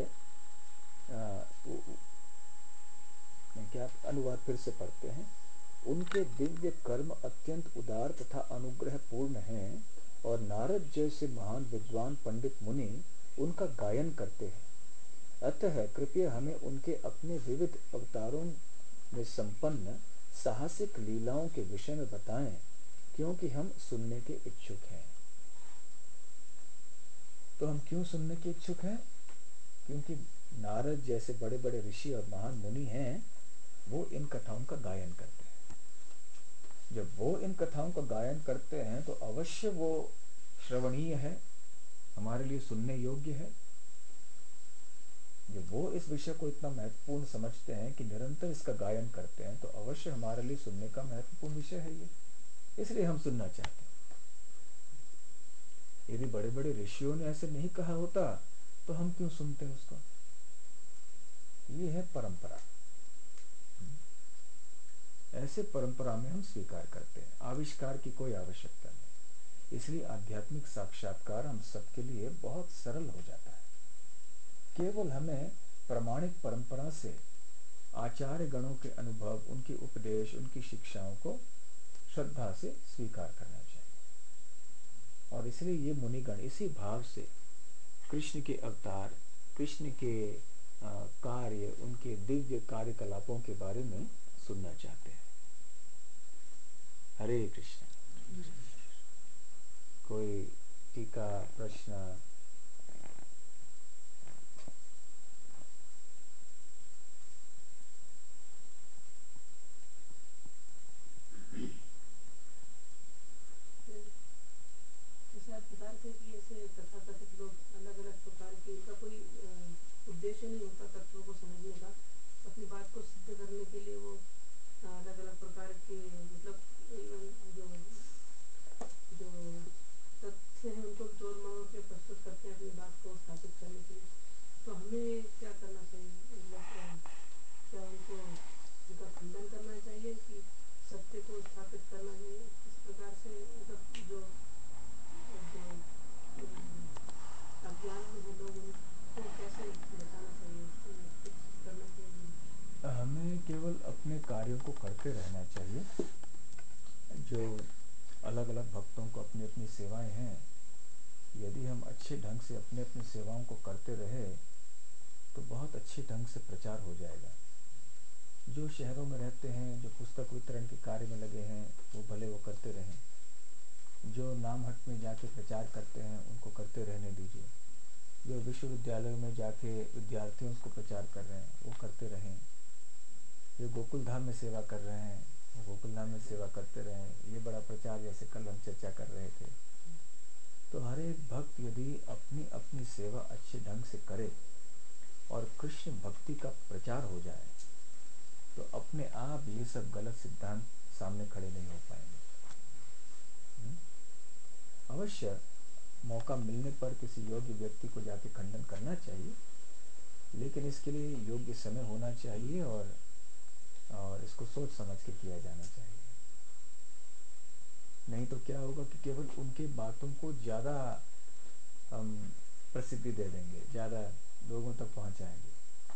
मैं क्या अनुवाद फिर से पढ़ते हैं। उनके दिव्य कर्म अत्यंत उदार तथा अनुग्रह पूर्ण हैं, और नारद जैसे महान विद्वान पंडित मुनि उनका गायन करते हैं। अतः कृपया हमें उनके अपने विविध अवतारों में संपन्न साहसिक लीलाओं के विषय में बताएं, क्योंकि हम सुनने के इच्छुक हैं। तो हम क्यों सुनने के इच्छुक हैं? क्योंकि नारद जैसे बड़े बड़े ऋषि और महान मुनि हैं, वो इन कथाओं का गायन करते हैं। जब वो इन कथाओं का गायन करते हैं तो अवश्य वो श्रवणीय है, हमारे लिए सुनने योग्य है। जब वो इस विषय को इतना महत्वपूर्ण समझते हैं कि निरंतर इसका गायन करते हैं, तो अवश्य हमारे लिए सुनने का महत्वपूर्ण विषय है ये, इसलिए हम सुनना चाहते हैं। यदि बड़े बड़े ऋषियों ने ऐसे नहीं कहा होता तो हम क्यों सुनते हैं उसको? ये है परंपरा। ऐसे परंपरा में हम स्वीकार करते हैं, आविष्कार की कोई आवश्यकता नहीं। इसलिए आध्यात्मिक साक्षात्कार हम सबके लिए बहुत सरल हो जाता है। केवल हमें प्रामाणिक परंपरा से आचार्य गणों के अनुभव, उनके उपदेश, उनकी शिक्षाओं को श्रद्धा से स्वीकार करना चाहिए। और इसलिए ये मुनिगण इसी भाव से कृष्ण के अवतार, कृष्ण के कार्य, उनके दिव्य कार्यकलापों के बारे में सुनना चाहते हैं। हरे कृष्ण। कोई टीका, प्रश्न? जैसे आप बता रहे थे कि ऐसे तथाकथित लोग अलग अलग प्रकार के, इनका कोई उद्देश्य नहीं होता तत्वों को समझने का, अपनी बात को सिद्ध करने के लिए वो अलग अलग प्रकार के, मतलब जो जो तथ्य हैं उनको तोड़ मरोड़ के प्रस्तुत करते हैं अपनी बात को स्थापित करने के लिए। तो हमें क्या करना चाहिए? मतलब क्या उनको, उनका खंडन करना चाहिए कि सत्य को स्थापित करना चाहिए? किस प्रकार से मतलब जो अज्ञान में है लोग, उनको कैसे बचाना चाहिए, कुछ करना चाहिए? हमें केवल अपने कार्यों को करते रहना चाहिए। जो अलग अलग भक्तों को अपनी अपनी सेवाएं हैं, यदि हम अच्छे ढंग से अपने अपनी सेवाओं को करते रहे तो बहुत अच्छे ढंग से प्रचार हो जाएगा। जो शहरों में रहते हैं, जो पुस्तक वितरण के कार्य में लगे हैं, वो भले वो करते रहें। जो नामहट में जाके प्रचार करते हैं उनको करते रहने दीजिए। जो विश्वविद्यालयों में जाके विद्यार्थी उसको प्रचार कर रहे हैं वो करते रहें। जो गोकुल धाम में सेवा कर रहे हैं वो गोकुल धाम में सेवा करते रहें। ये बड़ा प्रचार, जैसे कल हम चर्चा कर रहे थे। तो हर एक भक्त यदि अपनी अपनी सेवा अच्छे ढंग से करे और कृष्ण भक्ति का प्रचार हो जाए, तो अपने आप ये सब गलत सिद्धांत सामने खड़े नहीं हो पाएंगे। अवश्य मौका मिलने पर किसी योग्य व्यक्ति को जाके खंडन करना चाहिए, लेकिन इसके लिए योग्य समय होना चाहिए और इसको सोच समझ के किया जाना चाहिए। नहीं तो क्या होगा कि केवल उनके बातों को ज़्यादा हम प्रसिद्धि दे देंगे, ज़्यादा लोगों तक पहुंचाएंगे।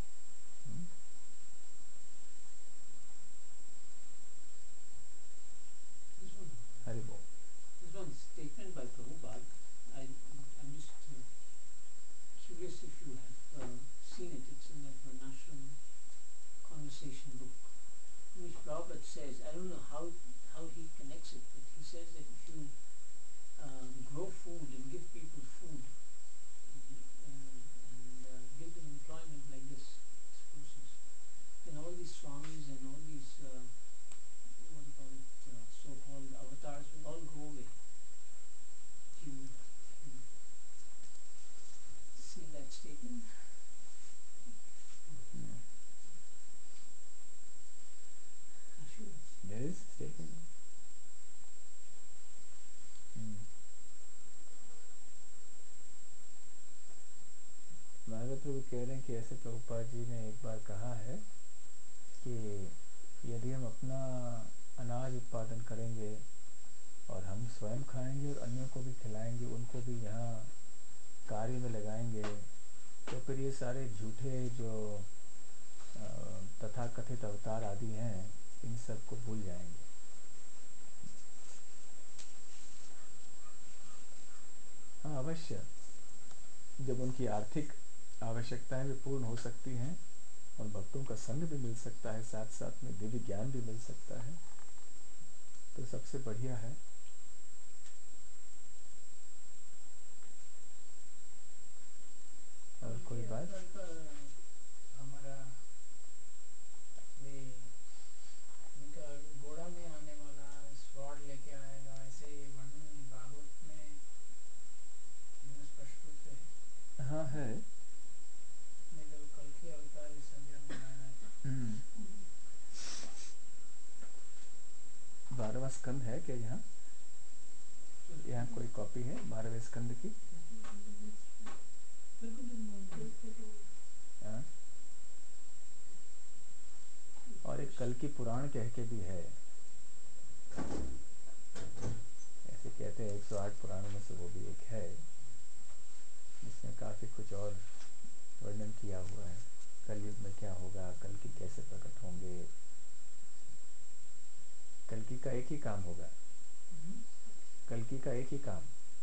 हरि बोल। There's one statement by Prabhupada. I'm just curious if you have seen it. It's in that Varnashram conversation book, in which Prabhupada says, I don't know how he connects it, but he says that if you grow food and give people food and give them employment like this process, then all these swamis and all these what do you call it, so-called avatars will all go away. You see that statement? जगत प्रभु कह रहे हैं कि ऐसे प्रभुपाद जी ने एक बार कहा है कि यदि हम अपना अनाज उत्पादन करेंगे और हम स्वयं खाएंगे और अन्यों को भी खिलाएंगे, उनको भी यहाँ कार्य में लगाएंगे, तो फिर ये सारे झूठे जो तथाकथित अवतार आदि हैं, इन सब को भूल जाएंगे। हाँ, अवश्य जब उनकी आर्थिक आवश्यकताएं भी पूर्ण हो सकती हैं और भक्तों का संग भी मिल सकता है, साथ साथ में दिव्य ज्ञान भी मिल सकता है, तो सबसे बढ़िया है। और कोई बात? हमारा वे उनका घोड़ा में आने वाला स्वॉर्ड लेके आएगा, ऐसे वर्णन भागवत में स्पष्ट रूप से है। हाँ है। नहीं तो कल की अवतार इस संज्ञा में आया है। 12वां स्कंद है क्या यहाँ? यहाँ कोई कॉपी है 12वें स्कंद की? हाँ? और एक कल की पुराण कह के भी है, ऐसे कहते हैं 108 पुराणों में से वो भी एक है, जिसमें काफ़ी कुछ और वर्णन किया हुआ है। कलयुग में क्या होगा, कल्कि कैसे प्रकट होंगे। कल्कि का एक ही काम होगा, कल्कि का एक ही काम,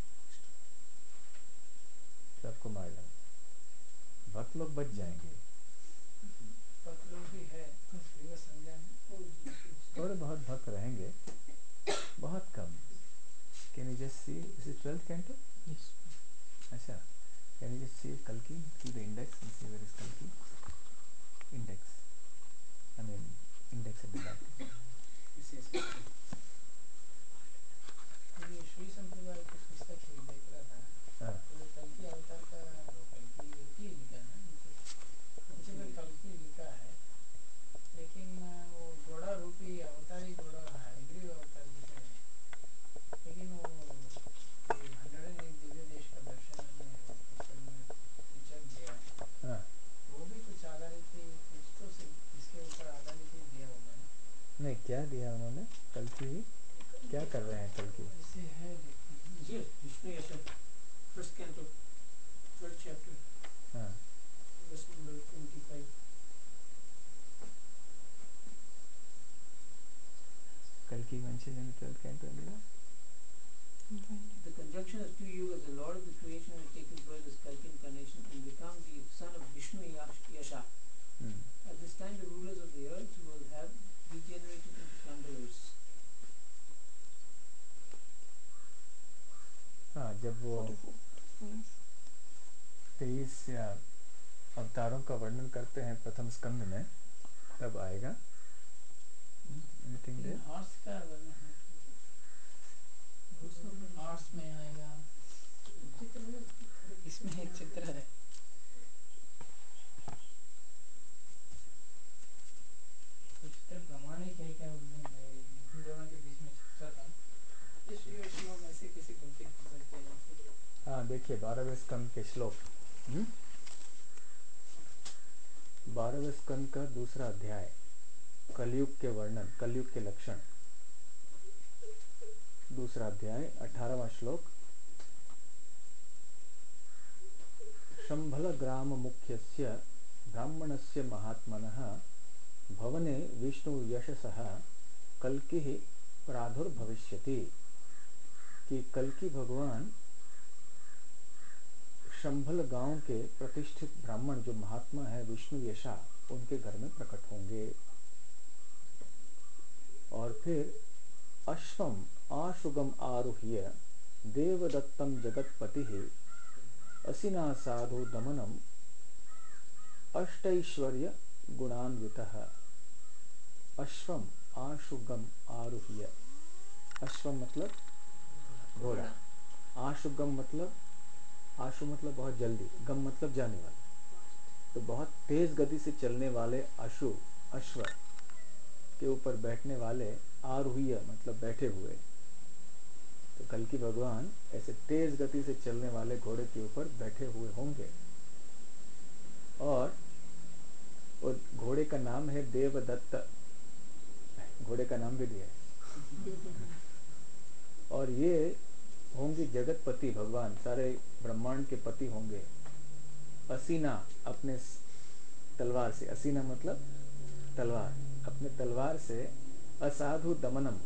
सबको मार डालना। भक्त लोग बच जाएंगे, भक्त लोग भी है संज्ञा में, थोड़े बहुत भक्त रहेंगे, बहुत कम। Can you just see, this is 12th canto? Yes. अच्छा, can you just see Kalki, see the index and see where is Kalki? Index. I mean, index at the back. yes. ये श्री संप्रदाय की पुस्तक ही देख रहा था। हाँ। तो कल्कि अवतार का वो कल्कि एक ही लिखा ना नीचे में कल्कि लिखा है, लेकिन वो घोड़ा रूपी अवतारी घोड़ा हाइग्रीव अवतार जैसे है, लेकिन वो 101 दिव्य देश का दर्शन में वो पुस्तक में पिक्चर दिया है। हाँ। वो भी कुछ आधारित ही, कुछ तो इसके ऊपर आधारित ही दिया होगा ना? नहीं, क्या दिया उन्होंने? कल्कि क्या कर रहे हैं कल्कि? ऐसे है जी, Vishnu Yashah, first canto, third chapter, हाँ। Verse number 25. Kalki mentioned in the 12th canto, Indira? The conjunction of two yugas, the Lord of the creation will take his birth as Kalki incarnation and become the son of Vishnu Yasha. At this time, the rulers of the earth will have degenerated into plunderers. हाँ, जब वो 23 अवतारों का वर्णन करते हैं प्रथम स्कंद में, तब आएगा। Anything there? हॉर्स का वर्णन हॉर्स में आएगा, इसमें एक चित्र है। चित्र प्रमाणिक है क्या? उन दोनों के बीच में चित्र था। ये श्लोक ऐसे कैसे गलती कर सकते हैं? हाँ, देखिए 12वें स्कंद के श्लोक। 12वें स्कंद का दूसरा अध्याय, कलयुग के वर्णन, कलयुग के लक्षण। दूसरा अध्याय 18वां श्लोक। शंभल ग्राम मुख्यस्य ब्राह्मणस्य महात्मनः भवने विष्णु यशसः कल्किः प्रादुर्भविष्यति। कि कल्कि भगवान शंभल गांव के प्रतिष्ठित ब्राह्मण जो महात्मा है विष्णु यशा, उनके घर में प्रकट होंगे। और फिर अश्वम आशुगम आरुह्य देवदत्तम जगतपतिः असिना साधु दमनम अष्टैश्वर्य गुणान्वितः। अश्वम आशुगम आरुह्य, अश्वम मतलब घोड़ा, आशुगम मतलब, आशु मतलब बहुत जल्दी, गम मतलब जाने वाला, तो बहुत तेज गति से चलने वाले अश्व, अश्व के ऊपर बैठने वाले, आरुह्य मतलब बैठे हुए। तो कल्कि भगवान ऐसे तेज गति से चलने वाले घोड़े के ऊपर बैठे हुए होंगे। नाम है देवदत्त, घोड़े का नाम भी दिया है। और ये होंगे जगतपति भगवान, सारे ब्रह्मांड के पति होंगे। असीना, अपने तलवार से, असीना मतलब तलवार, अपने तलवार से असाधु दमनम,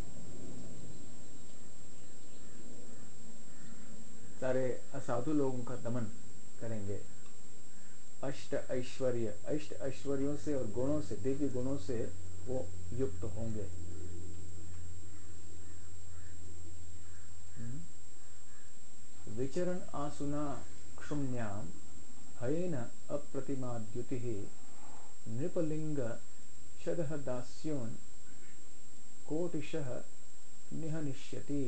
सारे असाधु लोगों का दमन करेंगे। अष्ट ऐश्वर्य, अष्ट ऐश्वर्यों से और गुणों से, दिव्य गुणों से वो युक्त होंगे। विचरण आसुना क्षुम्न्याम हयेन अप्रतिमाद्युतिः नृपलिंग शदह दास्योन कोटिशः निहनिष्यति।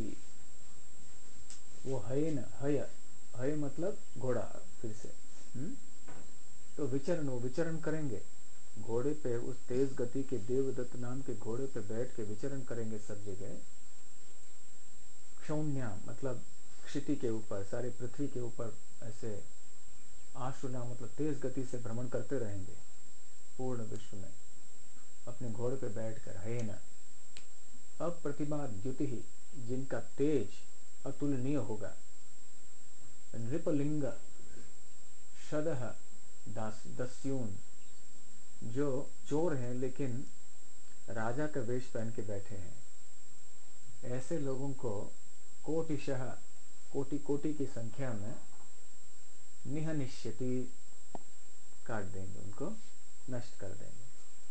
वो हयेन, हय मतलब घोड़ा, फिर से तो विचरण, वो विचरण करेंगे घोड़े पे, उस तेज गति के देवदत्त नाम के घोड़े पे बैठ के विचरण करेंगे सब जगह। क्षौण्या मतलब क्षिति के ऊपर, सारी पृथ्वी के ऊपर ऐसे, आशुना मतलब तेज गति से भ्रमण करते रहेंगे पूर्ण विश्व में अपने घोड़े पे बैठकर। हयेन अप्रतिमा द्युति, जिनका तेज अतुलनीय होगा। नृपलिंग शदह दस्यून, जो चोर हैं लेकिन राजा का वेश पहन के बैठे हैं, ऐसे लोगों को कोटिशः, कोटि कोटि की संख्या में निहनिष्यति, काट देंगे, उनको नष्ट कर देंगे।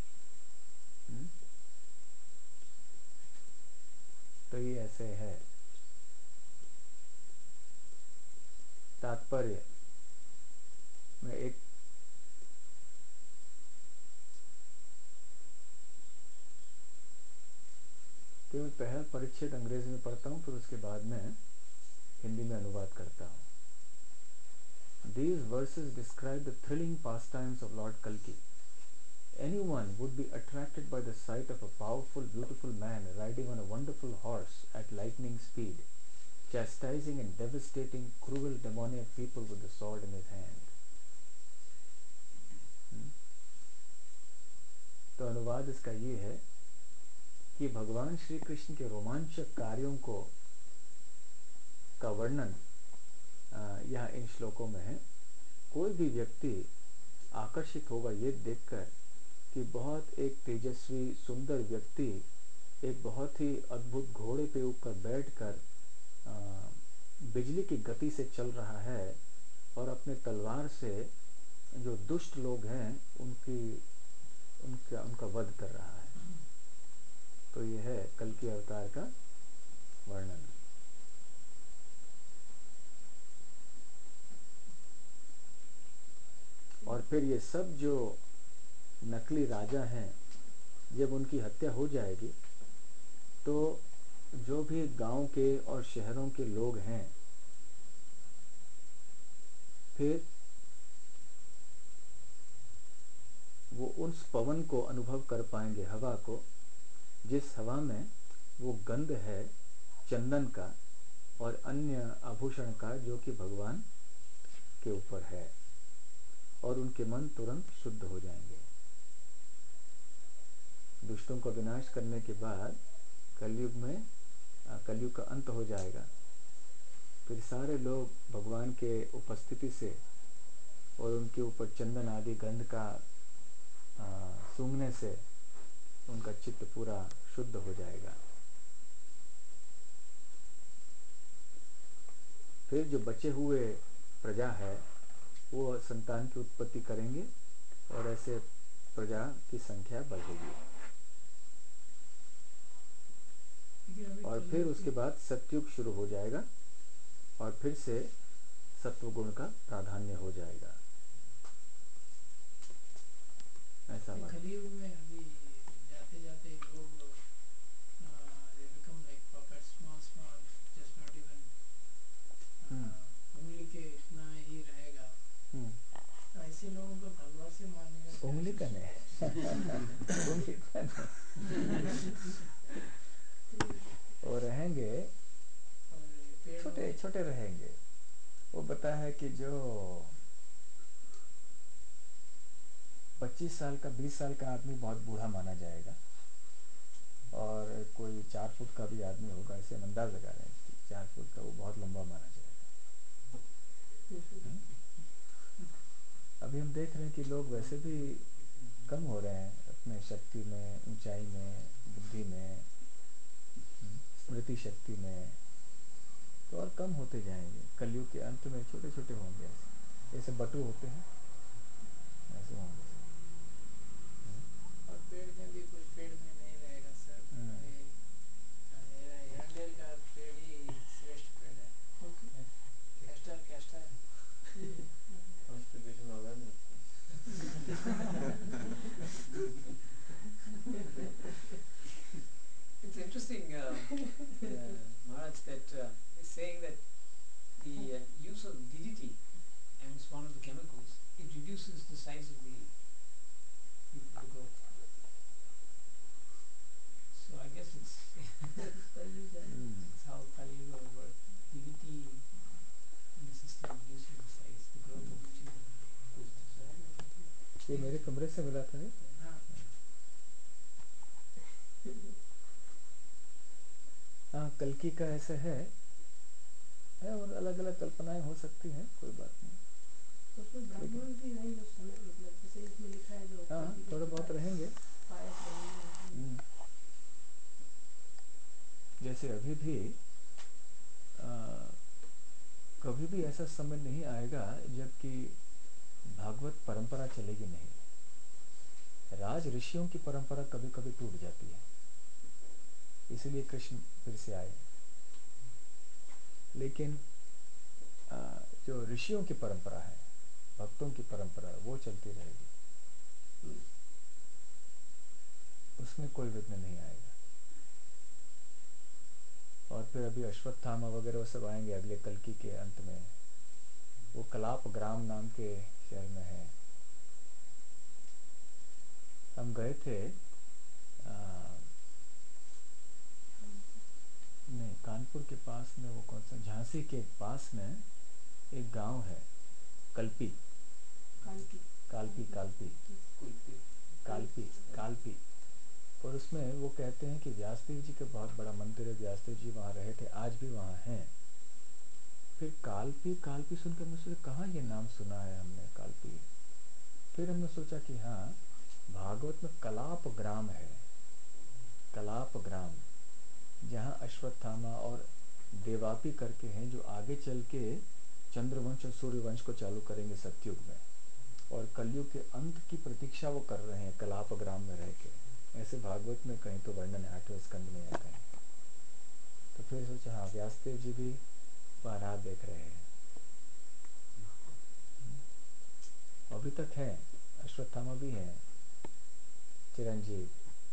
तो ये ऐसे है। तात्पर्य में एक केवल पहला परिच्छेद अंग्रेजी में पढ़ता हूँ, फिर उसके बाद में हिंदी में अनुवाद करता हूँ। These verses describe the thrilling pastimes of Lord Kalki. Anyone would be attracted by the sight of a powerful, beautiful man riding on a wonderful horse at lightning speed, chastising and devastating cruel demoniac people with the sword in his hand. तो अनुवाद इसका ये है कि भगवान श्री कृष्ण के रोमांचक कार्यों को का वर्णन यह इन श्लोकों में है। कोई भी व्यक्ति आकर्षित होगा ये देखकर कि बहुत एक तेजस्वी सुंदर व्यक्ति एक बहुत ही अद्भुत घोड़े पे ऊपर बैठकर बिजली की गति से चल रहा है और अपने तलवार से जो दुष्ट लोग हैं उनका वध कर रहा है। तो यह है कल्कि अवतार का वर्णन। और फिर ये सब जो नकली राजा हैं, जब उनकी हत्या हो जाएगी तो जो भी गांव के और शहरों के लोग हैं, फिर वो उस पवन को अनुभव कर पाएंगे, हवा को, जिस हवा में वो गंध है चंदन का और अन्य आभूषण का जो कि भगवान के ऊपर है, और उनके मन तुरंत शुद्ध हो जाएंगे। दुष्टों का विनाश करने के बाद कलयुग में, कलयुग का अंत हो जाएगा। फिर सारे लोग भगवान के उपस्थिति से और उनके ऊपर चंदन आदि गंध का सूंघने से उनका चित्त पूरा शुद्ध हो जाएगा। फिर जो बचे हुए प्रजा है वो संतान की उत्पत्ति करेंगे और ऐसे प्रजा की संख्या बढ़ेगी। और फिर उसके बाद सतयुग शुरू हो जाएगा और फिर से सत्वगुण का प्राधान्य हो जाएगा। ऐसा कलयुग में अभी जाते जाते लोग they become like puppets, small, just not even उंगली के इतना ही रहेगा। तो ऐसे लोगों को तलवार से मारने का उंगली का नहीं उंगली का नहीं, वो रहेंगे छोटे छोटे रहेंगे। वो बता है कि जो 25 साल का 20 साल का आदमी बहुत बूढ़ा माना जाएगा, और कोई 4 फुट का भी आदमी होगा, ऐसे हम अंदाज लगा रहे हैं कि 4 फुट का वो बहुत लंबा माना जाएगा। अभी हम देख रहे हैं कि लोग वैसे भी कम हो रहे हैं अपने शक्ति में, ऊंचाई में, बुद्धि में, स्मृति शक्ति में, तो और कम होते जाएंगे। कलयुग के अंत में छोटे छोटे होंगे, ऐसे जैसे बटू होते हैं ऐसे होंगे। और पेड़ में भी कुछ पेड़ में नहीं रहेगा सर। एरंडेल का पेड़ ही श्रेष्ठ पेड़ है। कैस्टर कॉन्स्टिपेशन होगा नहीं। It's interesting, Maharaj, that he's saying that the use of DDT, and it's one of the chemicals, it reduces the size of the growth. So I guess it's it's how Kali Yuga works. DDT in the system reduces the size, the growth of the children. ये मेरे कमरे से मिला था नहीं? हाँ, कल्कि का ऐसा है और अलग अलग कल्पनाएं हो सकती हैं, कोई बात नहीं। तो उसमें ब्राह्मण भी रहेंगे उस समय, मतलब जैसे इसमें लिखा है जो हाँ, थोड़े बहुत रहेंगे। पायक रहेंगे। जैसे अभी भी कभी भी ऐसा समय नहीं आएगा जबकि भागवत परंपरा चलेगी नहीं। राज ऋषियों की परंपरा कभी कभी टूट जाती है, इसीलिए कृष्ण फिर से आए। लेकिन जो ऋषियों की परंपरा है, भक्तों की परंपरा, वो चलती रहेगी, उसमें कोई विघ्न नहीं आएगा। और फिर अभी अश्वत्थामा वगैरह वो सब आएंगे अगले कल्कि के अंत में। वो कलाप ग्राम नाम के शहर में है। हम गए थे नहीं, कानपुर के पास में, वो कौन सा, झांसी के पास में एक गांव है, कालपी और उसमें वो कहते हैं कि व्यासदेव जी का बहुत बड़ा मंदिर है, व्यासदेव जी वहाँ रहे थे, आज भी वहाँ हैं। फिर कालपी सुनकर मैं सोचा कहाँ ये नाम सुना है हमने, कालपी। फिर हमने सोचा कि हाँ, भागवत में कलाप ग्राम है, कलाप ग्राम, जहाँ अश्वत्थामा और देवापी करके हैं, जो आगे चल के चंद्रवंश और सूर्यवंश को चालू करेंगे सतयुग में, और कलयुग के अंत की प्रतीक्षा वो कर रहे हैं कलाप ग्राम में रह के। ऐसे भागवत में कहीं तो वर्णन है 8वें स्कंद में या कहीं। तो फिर सोचा हाँ, व्यासदेव जी भी वहाँ राह देख रहे हैं, अभी तक है, अश्वत्थामा भी हैं चिरंजीव।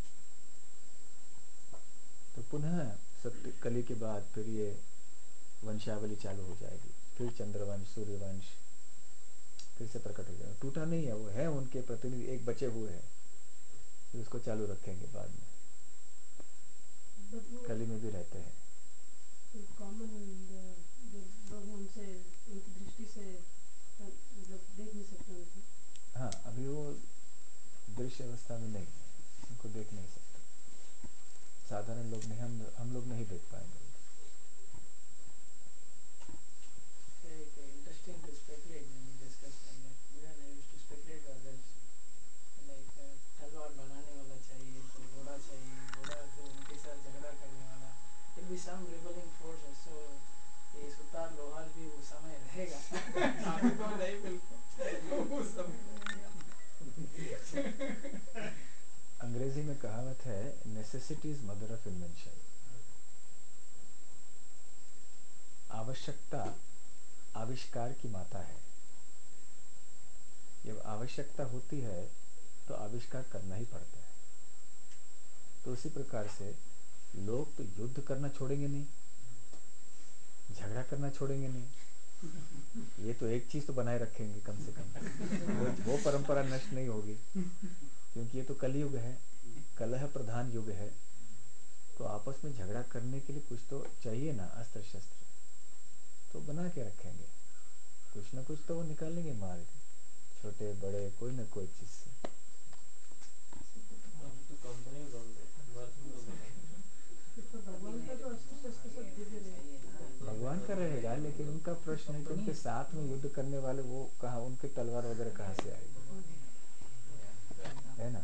तो पुनः सत्य कली के बाद फिर ये वंशावली चालू हो जाएगी, फिर चंद्रवंश सूर्यवंश फिर से प्रकट हो जाएगा। टूटा नहीं है, वो है, उनके प्रतिनिधि एक बचे हुए हैं, फिर उसको चालू रखेंगे बाद में। कली में भी रहते हैं। कॉमन जो लोग उनसे, उनकी दृष्टि से मतलब देख नहीं सकते उनको। हाँ, अभी वो दृश्य अवस्था में नहीं है, उनको देख नहीं सकते, साधारण लोग नहीं, हम लोग नहीं देख पाएंगे। Interesting to speculate when you discuss like that. Even I used to speculate to others like तलवार बनाने वाला चाहिए तो घोड़ा चाहिए, घोड़ा तो उनके साथ झगड़ा करने वाला, there will be some rebelling force also. ये सुतार लोहार भी वो समय रहेगा। अभी तो नहीं, बिल्कुल वो समय रहेगा। अंग्रेजी में कहावत है, necessity is mother of invention. आवश्यकता आविष्कार की माता है। जब आवश्यकता होती है तो आविष्कार करना ही पड़ता है। तो उसी प्रकार से लोग तो युद्ध करना छोड़ेंगे नहीं, झगड़ा करना छोड़ेंगे नहीं, ये तो एक चीज तो बनाए रखेंगे कम से कम। वो परंपरा नष्ट नहीं होगी, क्योंकि ये तो कलयुग है, कलह प्रधान युग है। तो आपस में झगड़ा करने के लिए कुछ तो चाहिए ना, अस्त्र शस्त्र तो बना के रखेंगे, कुछ ना कुछ तो वो निकालेंगे मार्ग, छोटे बड़े कोई ना कोई चीज से। तो भगवान का तो अस्तित्व उसके सब दिव्य रहेगा। भगवान का रहेगा, लेकिन उनका प्रश्न है कि उनके साथ में युद्ध करने वाले वो कहाँ, उनके तलवार वगैरह कहाँ से आएगी, है ना।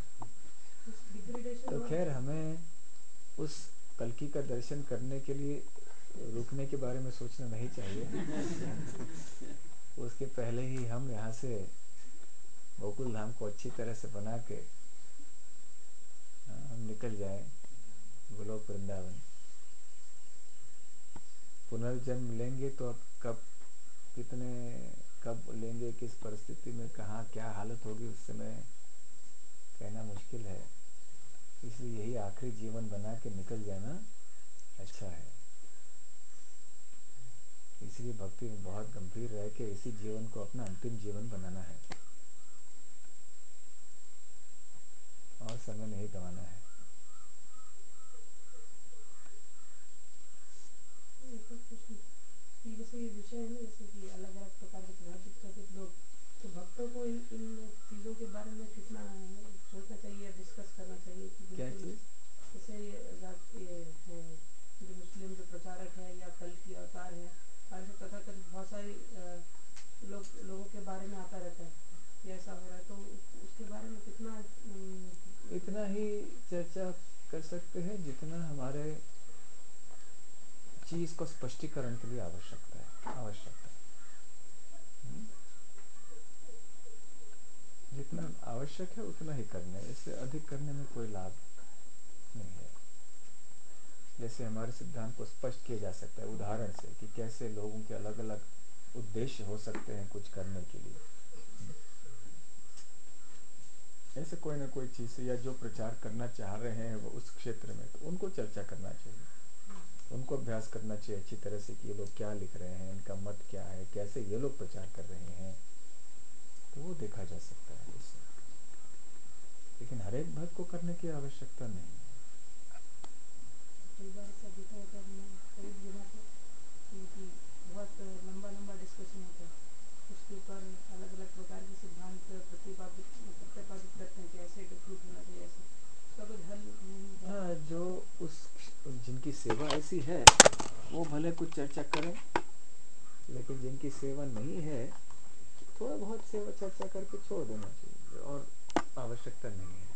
तो खैर हमें उस कल्कि का दर्शन करने के लिए रुकने के बारे में सोचना नहीं चाहिए। उसके पहले ही हम यहाँ से गोकुल धाम को अच्छी तरह से बना के हम निकल जाए गोलोक वृंदावन। पुनर्जन्म लेंगे तो अब कब लेंगे, किस परिस्थिति में, कहाँ क्या हालत होगी, उस समय कहना मुश्किल है। इसलिए यही आखिरी जीवन बना के निकल जाना अच्छा है। इसलिए भक्ति में बहुत गंभीर रह के इसी जीवन को अपना अंतिम जीवन बनाना है और समय नहीं गंवाना है। जैसे ये विषय है ना, जैसे कि अलग अलग प्रकार के प्रभावित लोग, तो भक्तों को इन चीज़ों के बारे में कितना सोचना चाहिए या डिस्कस करना चाहिए कि क्या चीज़? जैसे ये है जो मुस्लिम जो प्रचारक है या कल की अवतार है, ऐसे तथाकथित बहुत सारी लोगों के बारे में आता रहता है कि ऐसा हो रहा है, तो उसके बारे में कितना इतना ही चर्चा कर सकते हैं जितना हमारे चीज को स्पष्टीकरण के लिए आवश्यकता है। जितना आवश्यक है उतना ही करना है, इससे अधिक करने में कोई लाभ नहीं है। जैसे हमारे सिद्धांत को स्पष्ट किया जा सकता है उदाहरण से कि कैसे लोगों के अलग अलग उद्देश्य हो सकते हैं कुछ करने के लिए, ऐसे कोई ना कोई चीज़ से, या जो प्रचार करना चाह रहे हैं वो उस क्षेत्र में, तो उनको चर्चा करना चाहिए, उनको अभ्यास करना चाहिए अच्छी तरह से कि ये लोग क्या लिख रहे हैं, इनका मत क्या है, कैसे ये लोग प्रचार कर रहे हैं, तो वो देखा जा सकता है उससे। लेकिन हर एक भक्त को करने की आवश्यकता नहीं है। कई बार ऐसा देखा होता है कई जगह पे कि बहुत लंबा डिस्कशन होता है, उसके ऊपर अलग अलग प्रकार के सिद्धांत प्रतिपादित करते हैं कि ऐसे डिफ्यूज होना चाहिए, ऐसे उसका कुछ हल नहीं। हाँ, जो जिनकी सेवा ऐसी है वो भले कुछ चर्चा करें, लेकिन जिनकी सेवा नहीं है थोड़ा बहुत सेवा चर्चा करके छोड़ देना चाहिए और आवश्यकता नहीं है।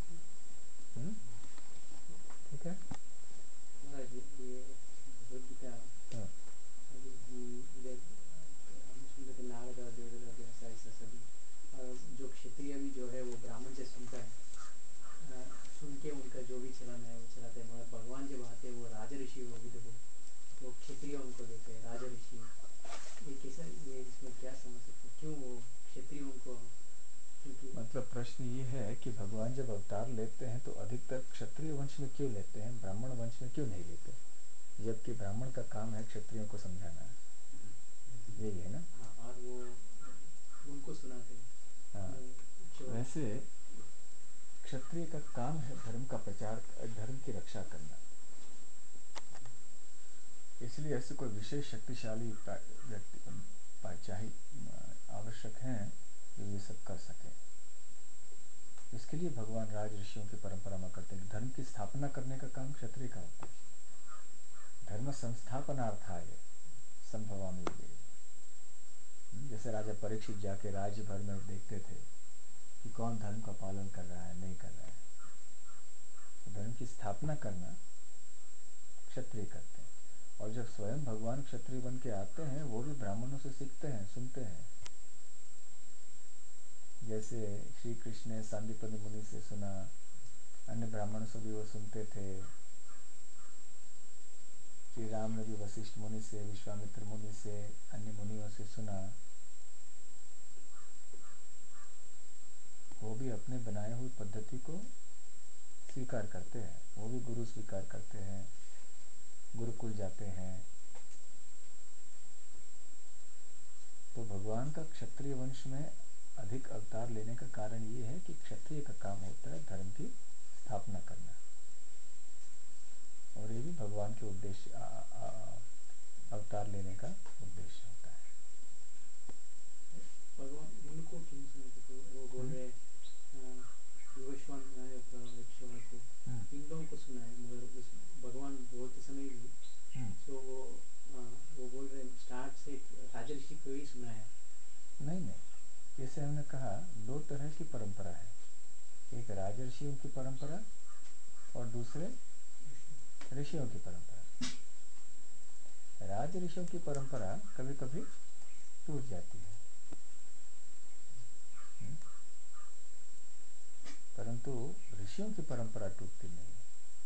ठीक है। ये भगवद गीता अभी हम इधर हम सुनते थे नारद और देवदत्त ऐसा सभी, और जो क्षत्रिय भी जो है वो ब्राह्मण से सुनता है, सुन के उनका जो भी चलन है वो चलाते हैं, मगर भगवान जब आते हैं वो राजा ऋषि हो वो क्षत्रिय उनको देते हैं राजा ऋषि। ये कैसा, ये इसमें क्या समझ सकते हैं, क्यों वो क्षत्रिय उनको, क्योंकि मतलब प्रश्न ये है कि भगवान जब अवतार लेते हैं तो अधिकतर क्षत्रिय वंश में क्यों लेते हैं, ब्राह्मण वंश में क्यों नहीं लेते, जबकि ब्राह्मण का काम है क्षत्रियों को समझाना, यही है ना। हाँ, और वो उनको सुनाते हैं। हाँ, वैसे क्षत्रिय का काम है धर्म का प्रचार, धर्म की रक्षा करना, इसलिए ऐसे कोई विशेष शक्तिशाली व्यक्ति चाहिए, आवश्यक हैं जो ये सब कर सके। इसके लिए भगवान राज ऋषियों की परंपरा में करते हैं। धर्म की स्थापना करने का काम क्षत्रिय का होता है। धर्म संस्थापनार्थाय संभवामि युगे। जैसे राजा परीक्षित जाके राज्य भर में देखते थे कि कौन धर्म का पालन कर रहा है, नहीं कर रहा है, तो धर्म की स्थापना करना क्षत्रिय करते हैं। और जब स्वयं भगवान क्षत्रिय बन के आते हैं वो भी ब्राह्मणों से सीखते हैं, सुनते हैं। जैसे श्री कृष्ण ने सांदीपनि मुनि से सुना, अन्य ब्राह्मणों से भी वो सुनते थे। श्री राम ने भी वशिष्ठ मुनि से, विश्वामित्र मुनि से, अन्य मुनियों से सुना। वो भी अपने बनाए हुई पद्धति को स्वीकार करते हैं, वो भी गुरु स्वीकार करते हैं, गुरुकुल जाते हैं। तो भगवान का क्षत्रिय वंश में अधिक अवतार लेने का कारण ये है कि क्षत्रिय का काम होता है धर्म की स्थापना करना, और ये भी भगवान के उद्देश्य अवतार लेने का उद्देश्य होता है। भगवान उनको क्यों सुनते थे, वो बोल रहे जैसे हमने कहा, दो तरह की परंपरा है, एक राजऋषियों की परंपरा और दूसरे ऋषियों की परंपरा। राजऋषियों की परंपरा कभी कभी टूट जाती है, परंतु ऋषियों की परंपरा टूटती नहीं है।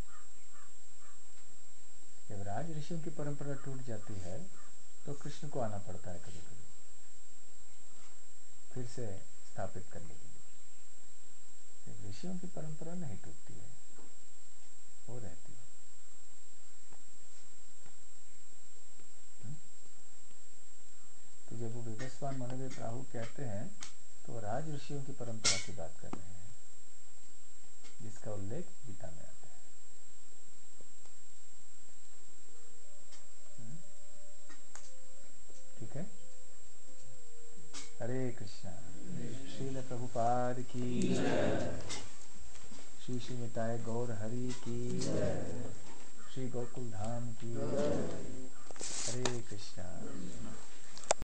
जब राज ऋषियों की परंपरा टूट जाती है तो कृष्ण को आना पड़ता है कभी कभी फिर से स्थापित करने के लिए। जब ऋषियों की परंपरा नहीं टूटती है, वो रहती है। तो जब वो विवस्वान मनोदेव राहु कहते हैं तो राज ऋषियों की परंपरा की बात कर रहे हैं, जिसका उल्लेख गीता में आता है। ठीक है। हरे कृष्णा। श्रील प्रभुपाद की जय। श्री श्री निताय गौर हरि की जय। श्री गोकुल धाम की जय। हरे कृष्णा।